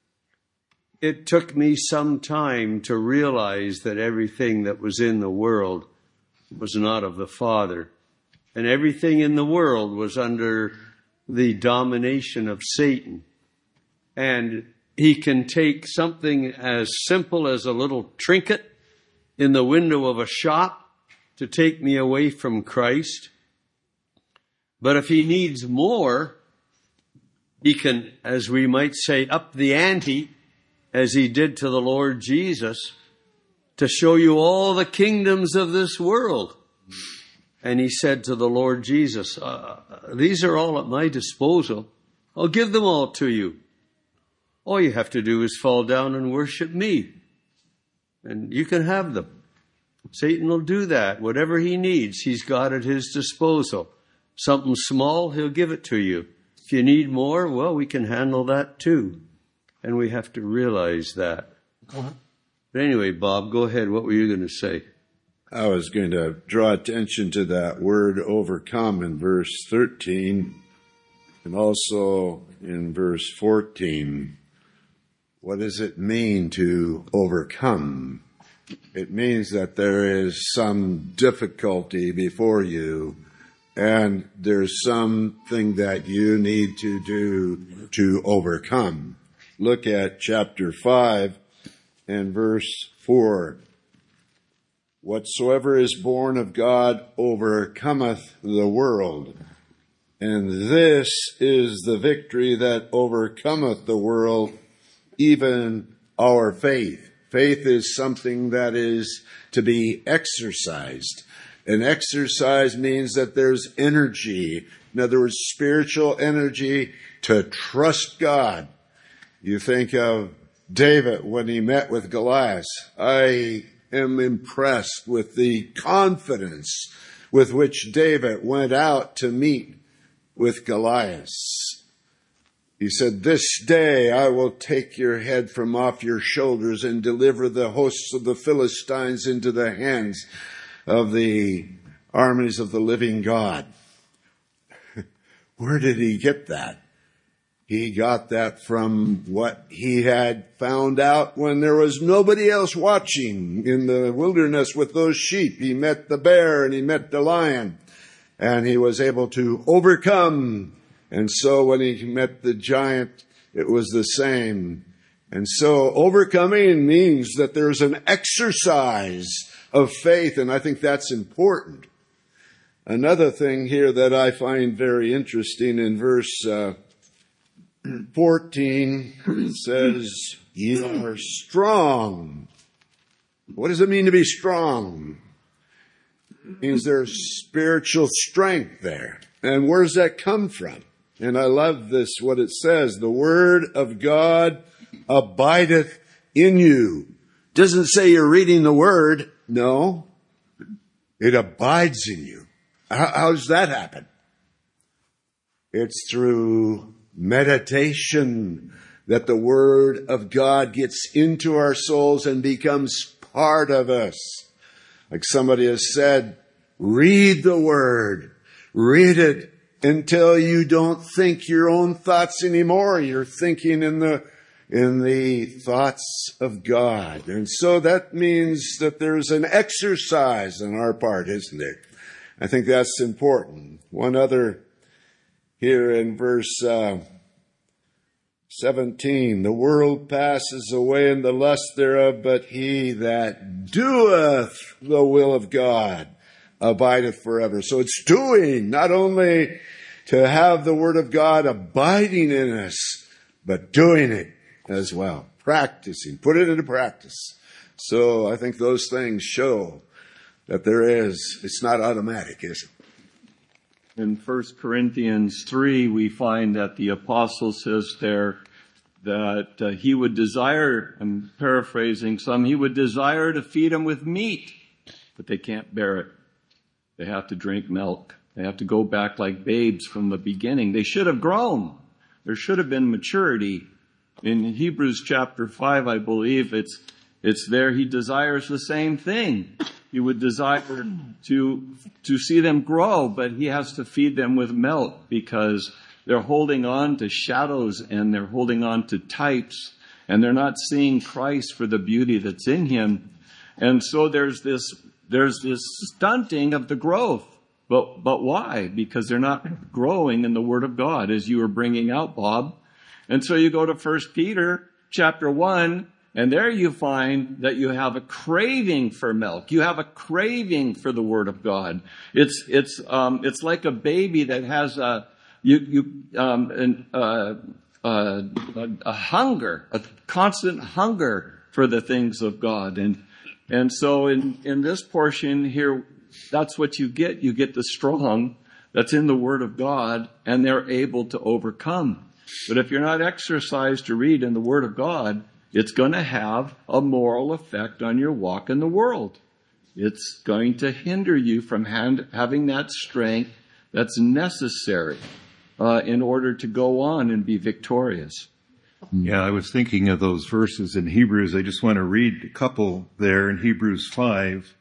It took me some time to realize that everything that was in the world was not of the Father. And everything in the world was under the domination of Satan. And he can take something as simple as a little trinket in the window of a shop to take me away from Christ. But if he needs more, he can, as we might say, up the ante, as he did to the Lord Jesus, to show you all the kingdoms of this world. And he said to the Lord Jesus, uh, these are all at my disposal. I'll give them all to you. All you have to do is fall down and worship me. And you can have them. Satan will do that. Whatever he needs, he's got at his disposal. Something small, he'll give it to you. If you need more, well, we can handle that too. And we have to realize that. Uh-huh. But anyway, Bob, go ahead. What were you going to say? I was going to draw attention to that word overcome in verse thirteen and also in verse fourteen. What does it mean to overcome? It means that there is some difficulty before you and there's something that you need to do to overcome. Look at chapter five and verse four. Whatsoever is born of God overcometh the world. And this is the victory that overcometh the world, even our faith. Faith is something that is to be exercised. And exercise means that there's energy. In other words, spiritual energy to trust God. You think of David when he met with Goliath. I am impressed with the confidence with which David went out to meet with Goliath. He said, this day I will take your head from off your shoulders and deliver the hosts of the Philistines into the hands of the armies of the living God. Where did he get that? He got that from what he had found out when there was nobody else watching in the wilderness with those sheep. He met the bear and he met the lion, and he was able to overcome. And so when he met the giant, it was the same. And so overcoming means that there's an exercise of faith, and I think that's important. Another thing here that I find very interesting in verse uh, fourteen, it says, you are strong. What does it mean to be strong? It means there's spiritual strength there. And where does that come from? And I love this, what it says, the word of God abideth in you. Doesn't say you're reading the word. No, it abides in you. How, how does that happen? It's through meditation that the word of God gets into our souls and becomes part of us. Like somebody has said, read the word. Read it until you don't think your own thoughts anymore. You're thinking in the in the thoughts of God. And so that means that there's an exercise on our part, isn't there? I think that's important. One other here in verse uh, seventeen, the world passes away and the lust thereof, but he that doeth the will of God abideth forever. So it's doing, not only to have the Word of God abiding in us, but doing it as well. Practicing, put it into practice. So I think those things show that there is, it's not automatic, is it? In First Corinthians three, we find that the apostle says there that uh, he would desire, I'm paraphrasing some, he would desire to feed them with meat, but they can't bear it. They have to drink milk. They have to go back like babes from the beginning. They should have grown. There should have been maturity. In Hebrews chapter five, I believe it's, it's there. He desires the same thing. He would desire to, to see them grow, but he has to feed them with milk because they're holding on to shadows and they're holding on to types and they're not seeing Christ for the beauty that's in him. And so there's this, there's this stunting of the growth. But, but why? Because they're not growing in the Word of God, as you were bringing out, Bob. And so you go to First Peter chapter one, and there you find that you have a craving for milk. You have a craving for the Word of God. It's, it's, um, it's like a baby that has a, you, you, um, an, uh, uh, a, a hunger, a constant hunger for the things of God. And, and so in, in this portion here, that's what you get. You get the strong that's in the Word of God, and they're able to overcome. But if you're not exercised to read in the Word of God, it's going to have a moral effect on your walk in the world. It's going to hinder you from hand, having that strength that's necessary uh, in order to go on and be victorious. Yeah, I was thinking of those verses in Hebrews. I just want to read a couple there in Hebrews five.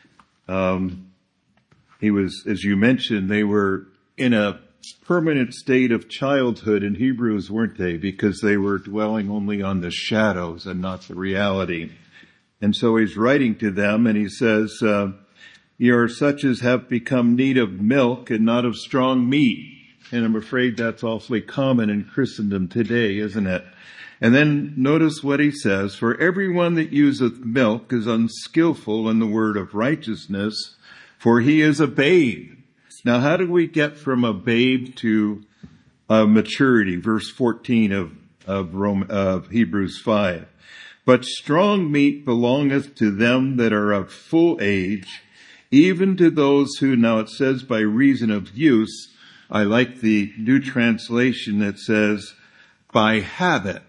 Um, he was, as you mentioned, they were in a permanent state of childhood in Hebrews, weren't they? Because they were dwelling only on the shadows and not the reality. And so he's writing to them and he says, uh, "You are such as have become need of milk and not of strong meat." And I'm afraid that's awfully common in Christendom today, isn't it? And then notice what he says, "For everyone that useth milk is unskillful in the word of righteousness, for he is a babe." Now, how do we get from a babe to uh, maturity? Verse fourteen of, of, Rome, of Hebrews five. "But strong meat belongeth to them that are of full age, even to those who," now it says by reason of use. I like the new translation that says, "by habit,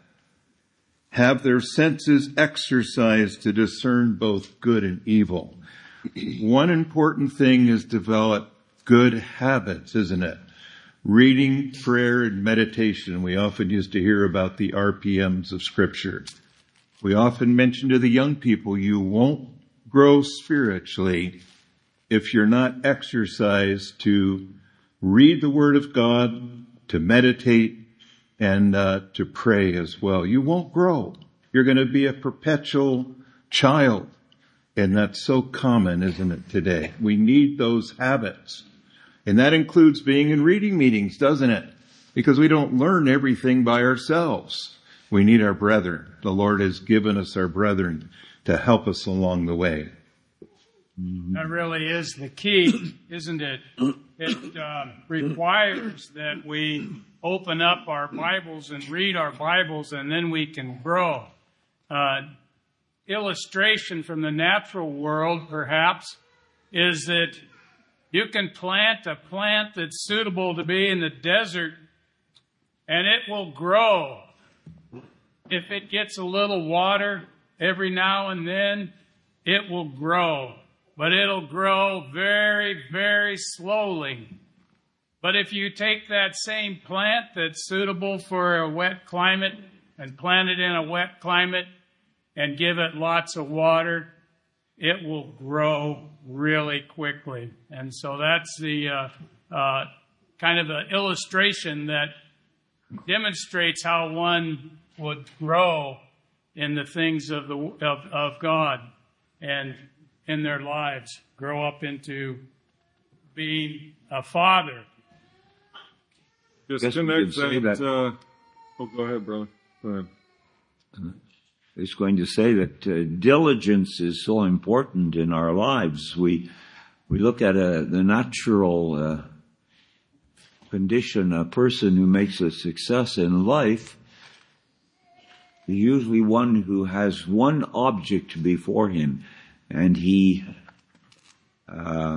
have their senses exercised to discern both good and evil." One important thing is develop good habits, isn't it? Reading, prayer, and meditation. We often used to hear about the R P Ms of Scripture. We often mention to the young people, you won't grow spiritually if you're not exercised to read the Word of God, to meditate, and uh, to pray as well. You won't grow. You're going to be a perpetual child. And that's so common, isn't it, today? We need those habits. And that includes being in reading meetings, doesn't it? Because we don't learn everything by ourselves. We need our brethren. The Lord has given us our brethren to help us along the way. That really is the key, isn't it? It uh, requires that we open up our Bibles and read our Bibles, and then we can grow. Uh, illustration from the natural world, perhaps, is that you can plant a plant that's suitable to be in the desert, and it will grow. If it gets a little water every now and then, it will grow. But it'll grow very, very slowly. But if you take that same plant that's suitable for a wet climate and plant it in a wet climate and give it lots of water, it will grow really quickly. And so that's the uh, uh, kind of the illustration that demonstrates how one would grow in the things of the of, of God and in their lives, grow up into being a father. Just Yes, connect we that. that. Uh, oh, go ahead, brother. Go ahead. I was going to say that uh, diligence is so important in our lives. We we look at a, the natural uh, condition, a person who makes a success in life is usually one who has one object before him, and he uh,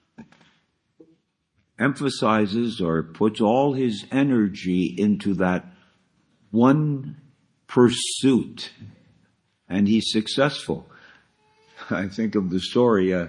emphasizes or puts all his energy into that one pursuit, and he's successful. I think of the story, uh,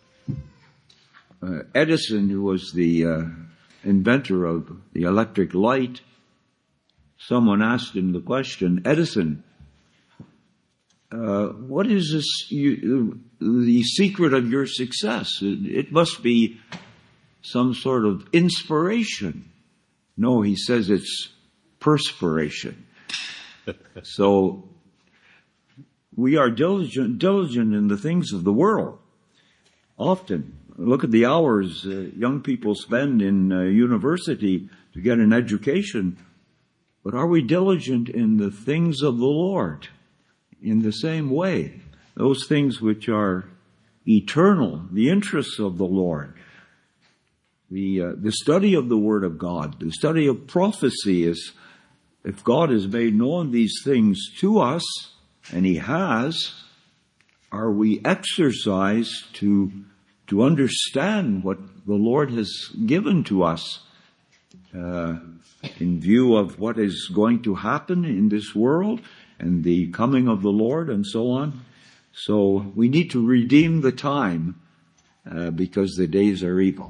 uh, Edison, who was the uh, inventor of the electric light. Someone asked him the question, Edison, uh, what is this, you, the secret of your success? It, it must be some sort of inspiration. No, he says it's perspiration. So we are diligent, diligent in the things of the world. Often, look at the hours uh, young people spend in uh, university to get an education. But are we diligent in the things of the Lord? In the same way, those things which are eternal, the interests of the Lord. The, uh, the study of the Word of God, the study of prophecy is, if God has made known these things to us, and He has, are we exercised to, to understand what the Lord has given to us, uh, in view of what is going to happen in this world and the coming of the Lord and so on? So we need to redeem the time, uh, because the days are evil.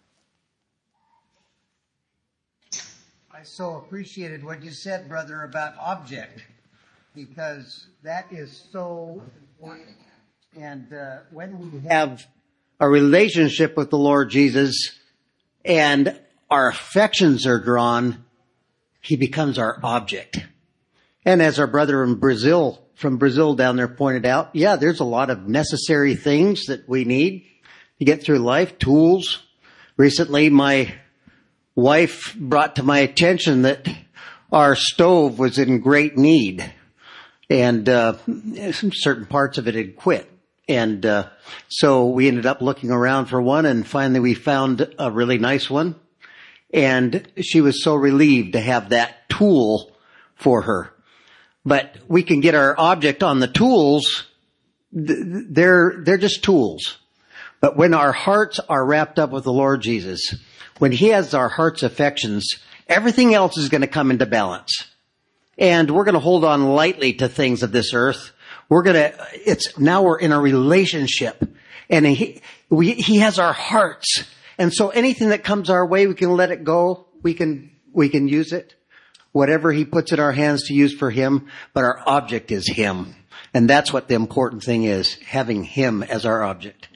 I so appreciated what you said, brother, about object, because that is so important. And uh, when we have a relationship with the Lord Jesus and our affections are drawn, He becomes our object. And as our brother in Brazil, from Brazil down there pointed out, yeah, there's a lot of necessary things that we need to get through life, tools. Recently, my wife brought to my attention that our stove was in great need, and uh, certain parts of it had quit. And uh, so we ended up looking around for one, and finally we found a really nice one. And she was so relieved to have that tool for her. But we can get our object on the tools. They're, they're just tools. But when our hearts are wrapped up with the Lord Jesus, when He has our heart's affections, everything else is going to come into balance. And we're going to hold on lightly to things of this earth. We're going to, it's, now we're in a relationship. And he, we, he has our hearts. And so anything that comes our way, we can let it go. We can, we can use it. Whatever He puts in our hands to use for Him. But our object is Him. And that's what the important thing is, having Him as our object.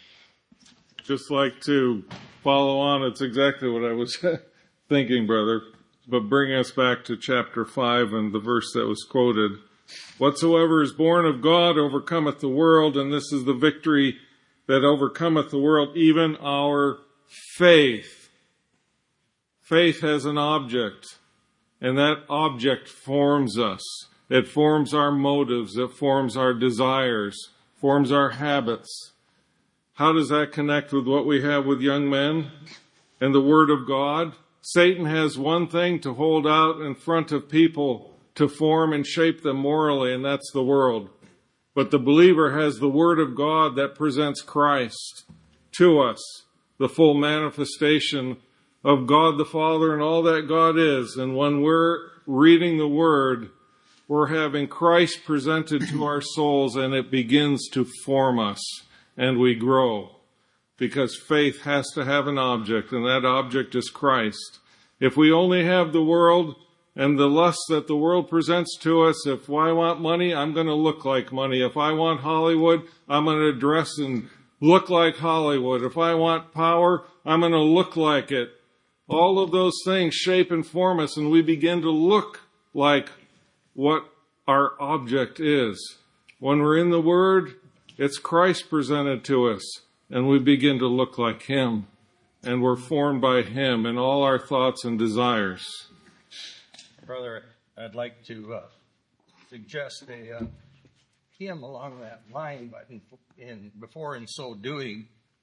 Just like to follow on, it's exactly what I was thinking, brother. But bring us back to chapter five and the verse that was quoted. Whatsoever is born of God overcometh the world, and this is the victory that overcometh the world, even our faith. Faith has an object, and that object forms us. It forms our motives, it forms our desires, forms our habits. How does that connect with what we have with young men and the Word of God? Satan has one thing to hold out in front of people to form and shape them morally, and that's the world. But the believer has the Word of God that presents Christ to us, the full manifestation of God the Father and all that God is. And when we're reading the Word, we're having Christ presented to our souls, and it begins to form us, and we grow. Because faith has to have an object, and that object is Christ. If we only have the world and the lust that the world presents to us, if I want money, I'm going to look like money. If I want Hollywood, I'm going to dress and look like Hollywood. If I want power, I'm going to look like it. All of those things shape and form us, and we begin to look like what our object is. When we're in the Word, it's Christ presented to us, and we begin to look like Him, and we're formed by Him in all our thoughts and desires. Brother, I'd like to uh, suggest a uh, hymn along that line, but in, in, before in so doing,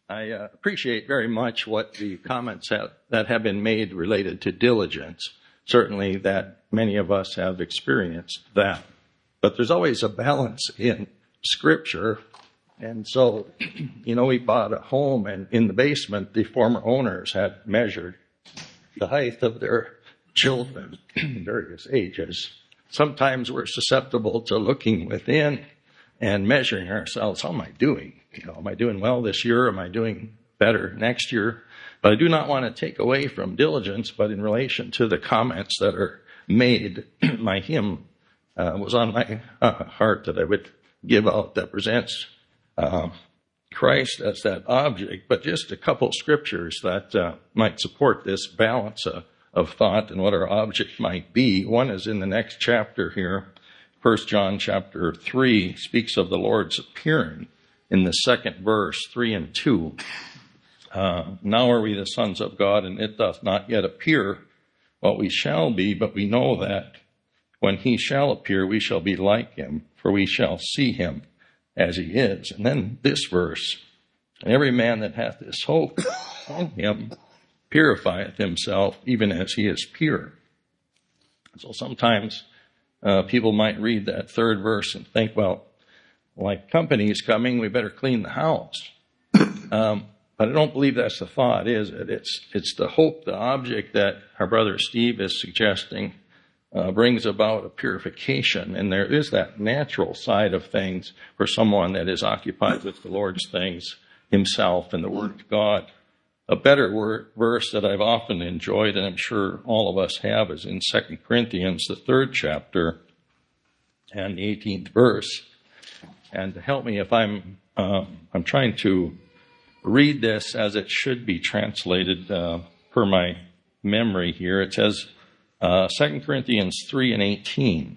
I uh, appreciate very much what the comments have, that have been made related to diligence. Certainly that many of us have experienced that. But there's always a balance in Scripture. And so, you know, we bought a home, and in the basement, the former owners had measured the height of their children in various ages. Sometimes we're susceptible to looking within and measuring ourselves. How am I doing? You know, am I doing well this year? Am I doing better next year? But I do not want to take away from diligence, but in relation to the comments that are made, my hymn uh, was on my uh, heart that I would give out that presents uh, Christ as that object, but just a couple scriptures that uh, might support this balance uh, of thought and what our object might be. One is in the next chapter here. First John chapter three speaks of the Lord's appearing in the second verse, three and two. Uh, now are we the sons of God, and it doth not yet appear what we shall be, but we know that when he shall appear, we shall be like him, for we shall see him as he is. And then this verse, and every man that hath this hope in him purifieth himself, even as he is pure. So sometimes uh, people might read that third verse and think, well, like company's coming, we better clean the house. Um, but I don't believe that's the thought, is it? It's, it's the hope, the object that our brother Steve is suggesting uh, brings about a purification. And there is that natural side of things for someone that is occupied with the Lord's things himself and the Word of God. A better word, verse that I've often enjoyed, and I'm sure all of us have, is in Second Corinthians, the third chapter, and the eighteenth verse. And to help me if I'm, uh, I'm trying to read this as it should be translated uh, per my memory here. It says, uh, Second Corinthians three and eighteen.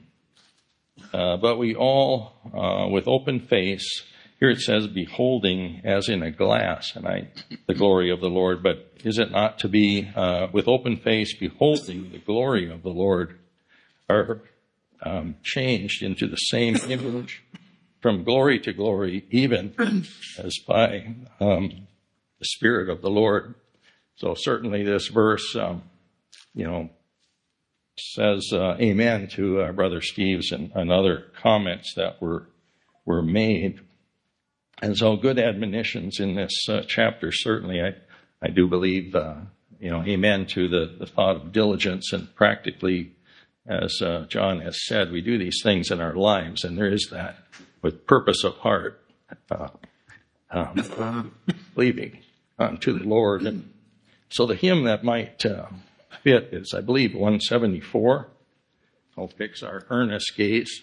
Uh, but we all, uh, with open face, here it says, beholding as in a glass, and I, the glory of the Lord. But is it not to be uh, with open face, beholding the glory of the Lord, are um, changed into the same image from glory to glory, even as by um, the Spirit of the Lord. So certainly this verse, um, you know, says uh, amen to our brother Steve's and, and other comments that were were made. And so good admonitions in this uh, chapter. Certainly, I, I do believe, uh, you know, amen to the, the thought of diligence. And practically, as uh, John has said, we do these things in our lives, and there is that with purpose of heart, uh, um, believing unto the Lord. And so the hymn that might uh, fit is, I believe, one seventy-four. I'll fix our earnest gaze.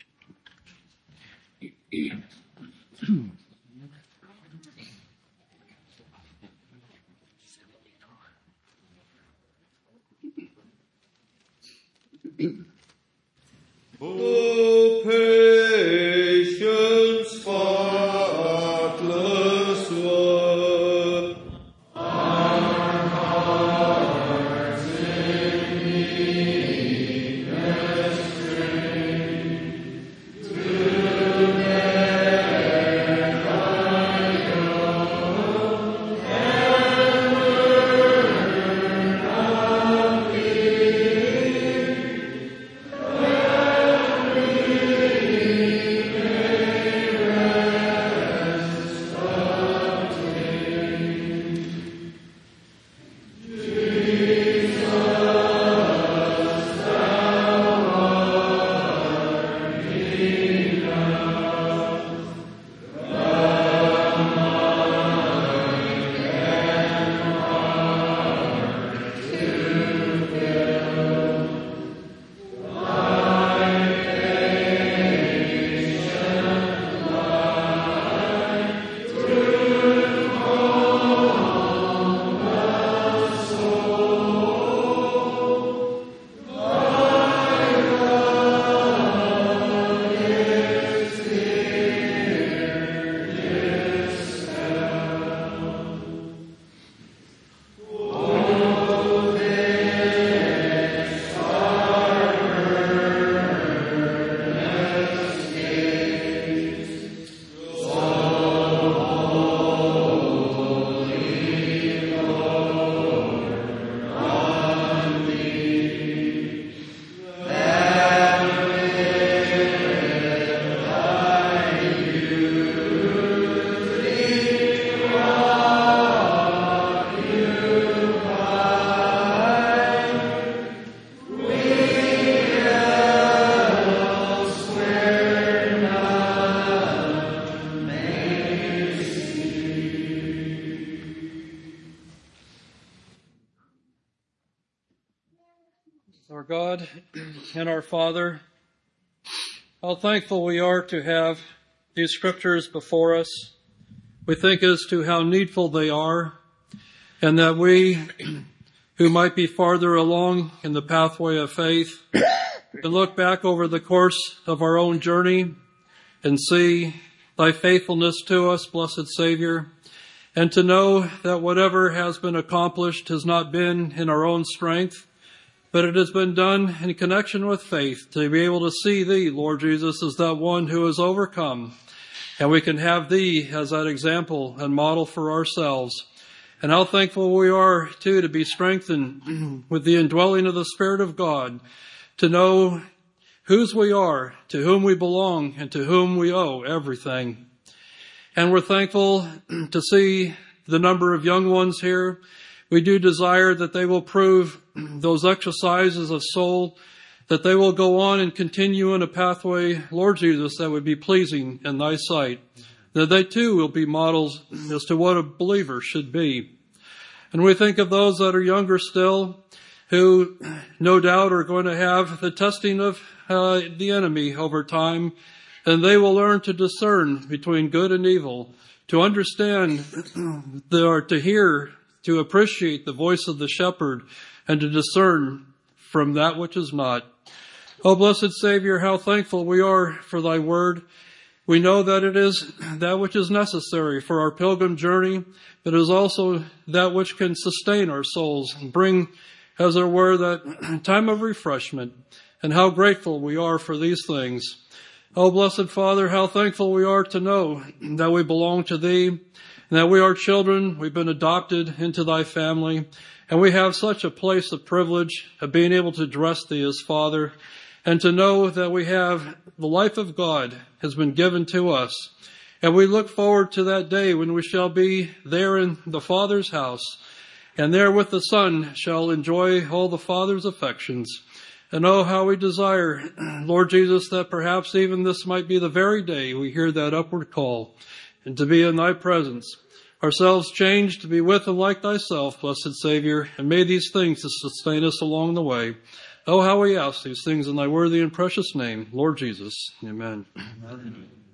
O patient, spotless one, our hearts in meekness train to bear thy yoke and learn of thee. Our God and our Father, how thankful we are to have these scriptures before us. We think as to how needful they are, and that we, who might be farther along in the pathway of faith, can look back over the course of our own journey and see thy faithfulness to us, blessed Savior, and to know that whatever has been accomplished has not been in our own strength, but it has been done in connection with faith, to be able to see thee, Lord Jesus, as that one who has overcome. And we can have thee as that example and model for ourselves. And how thankful we are, too, to be strengthened with the indwelling of the Spirit of God, to know whose we are, to whom we belong, and to whom we owe everything. And we're thankful to see the number of young ones here. We do desire that they will prove those exercises of soul, that they will go on and continue in a pathway, Lord Jesus, that would be pleasing in thy sight, that they too will be models as to what a believer should be. And we think of those that are younger still, who no doubt are going to have the testing of uh, the enemy over time, and they will learn to discern between good and evil, to understand, or to hear, to appreciate the voice of the shepherd, and to discern from that which is not. Oh, blessed Savior, how thankful we are for thy word. We know that it is that which is necessary for our pilgrim journey, but it is also that which can sustain our souls and bring, as it were, that time of refreshment. And how grateful we are for these things. Oh, blessed Father, how thankful we are to know that we belong to thee, and that we are children, we've been adopted into thy family, and we have such a place of privilege of being able to address thee as Father, and to know that we have the life of God has been given to us. And we look forward to that day when we shall be there in the Father's house, and there with the Son shall enjoy all the Father's affections. And oh, how we desire, Lord Jesus, that perhaps even this might be the very day we hear that upward call, and to be in thy presence, ourselves changed to be with and like thyself, blessed Savior, and may these things to sustain us along the way. Oh, how we ask these things in thy worthy and precious name, Lord Jesus. Amen. Amen.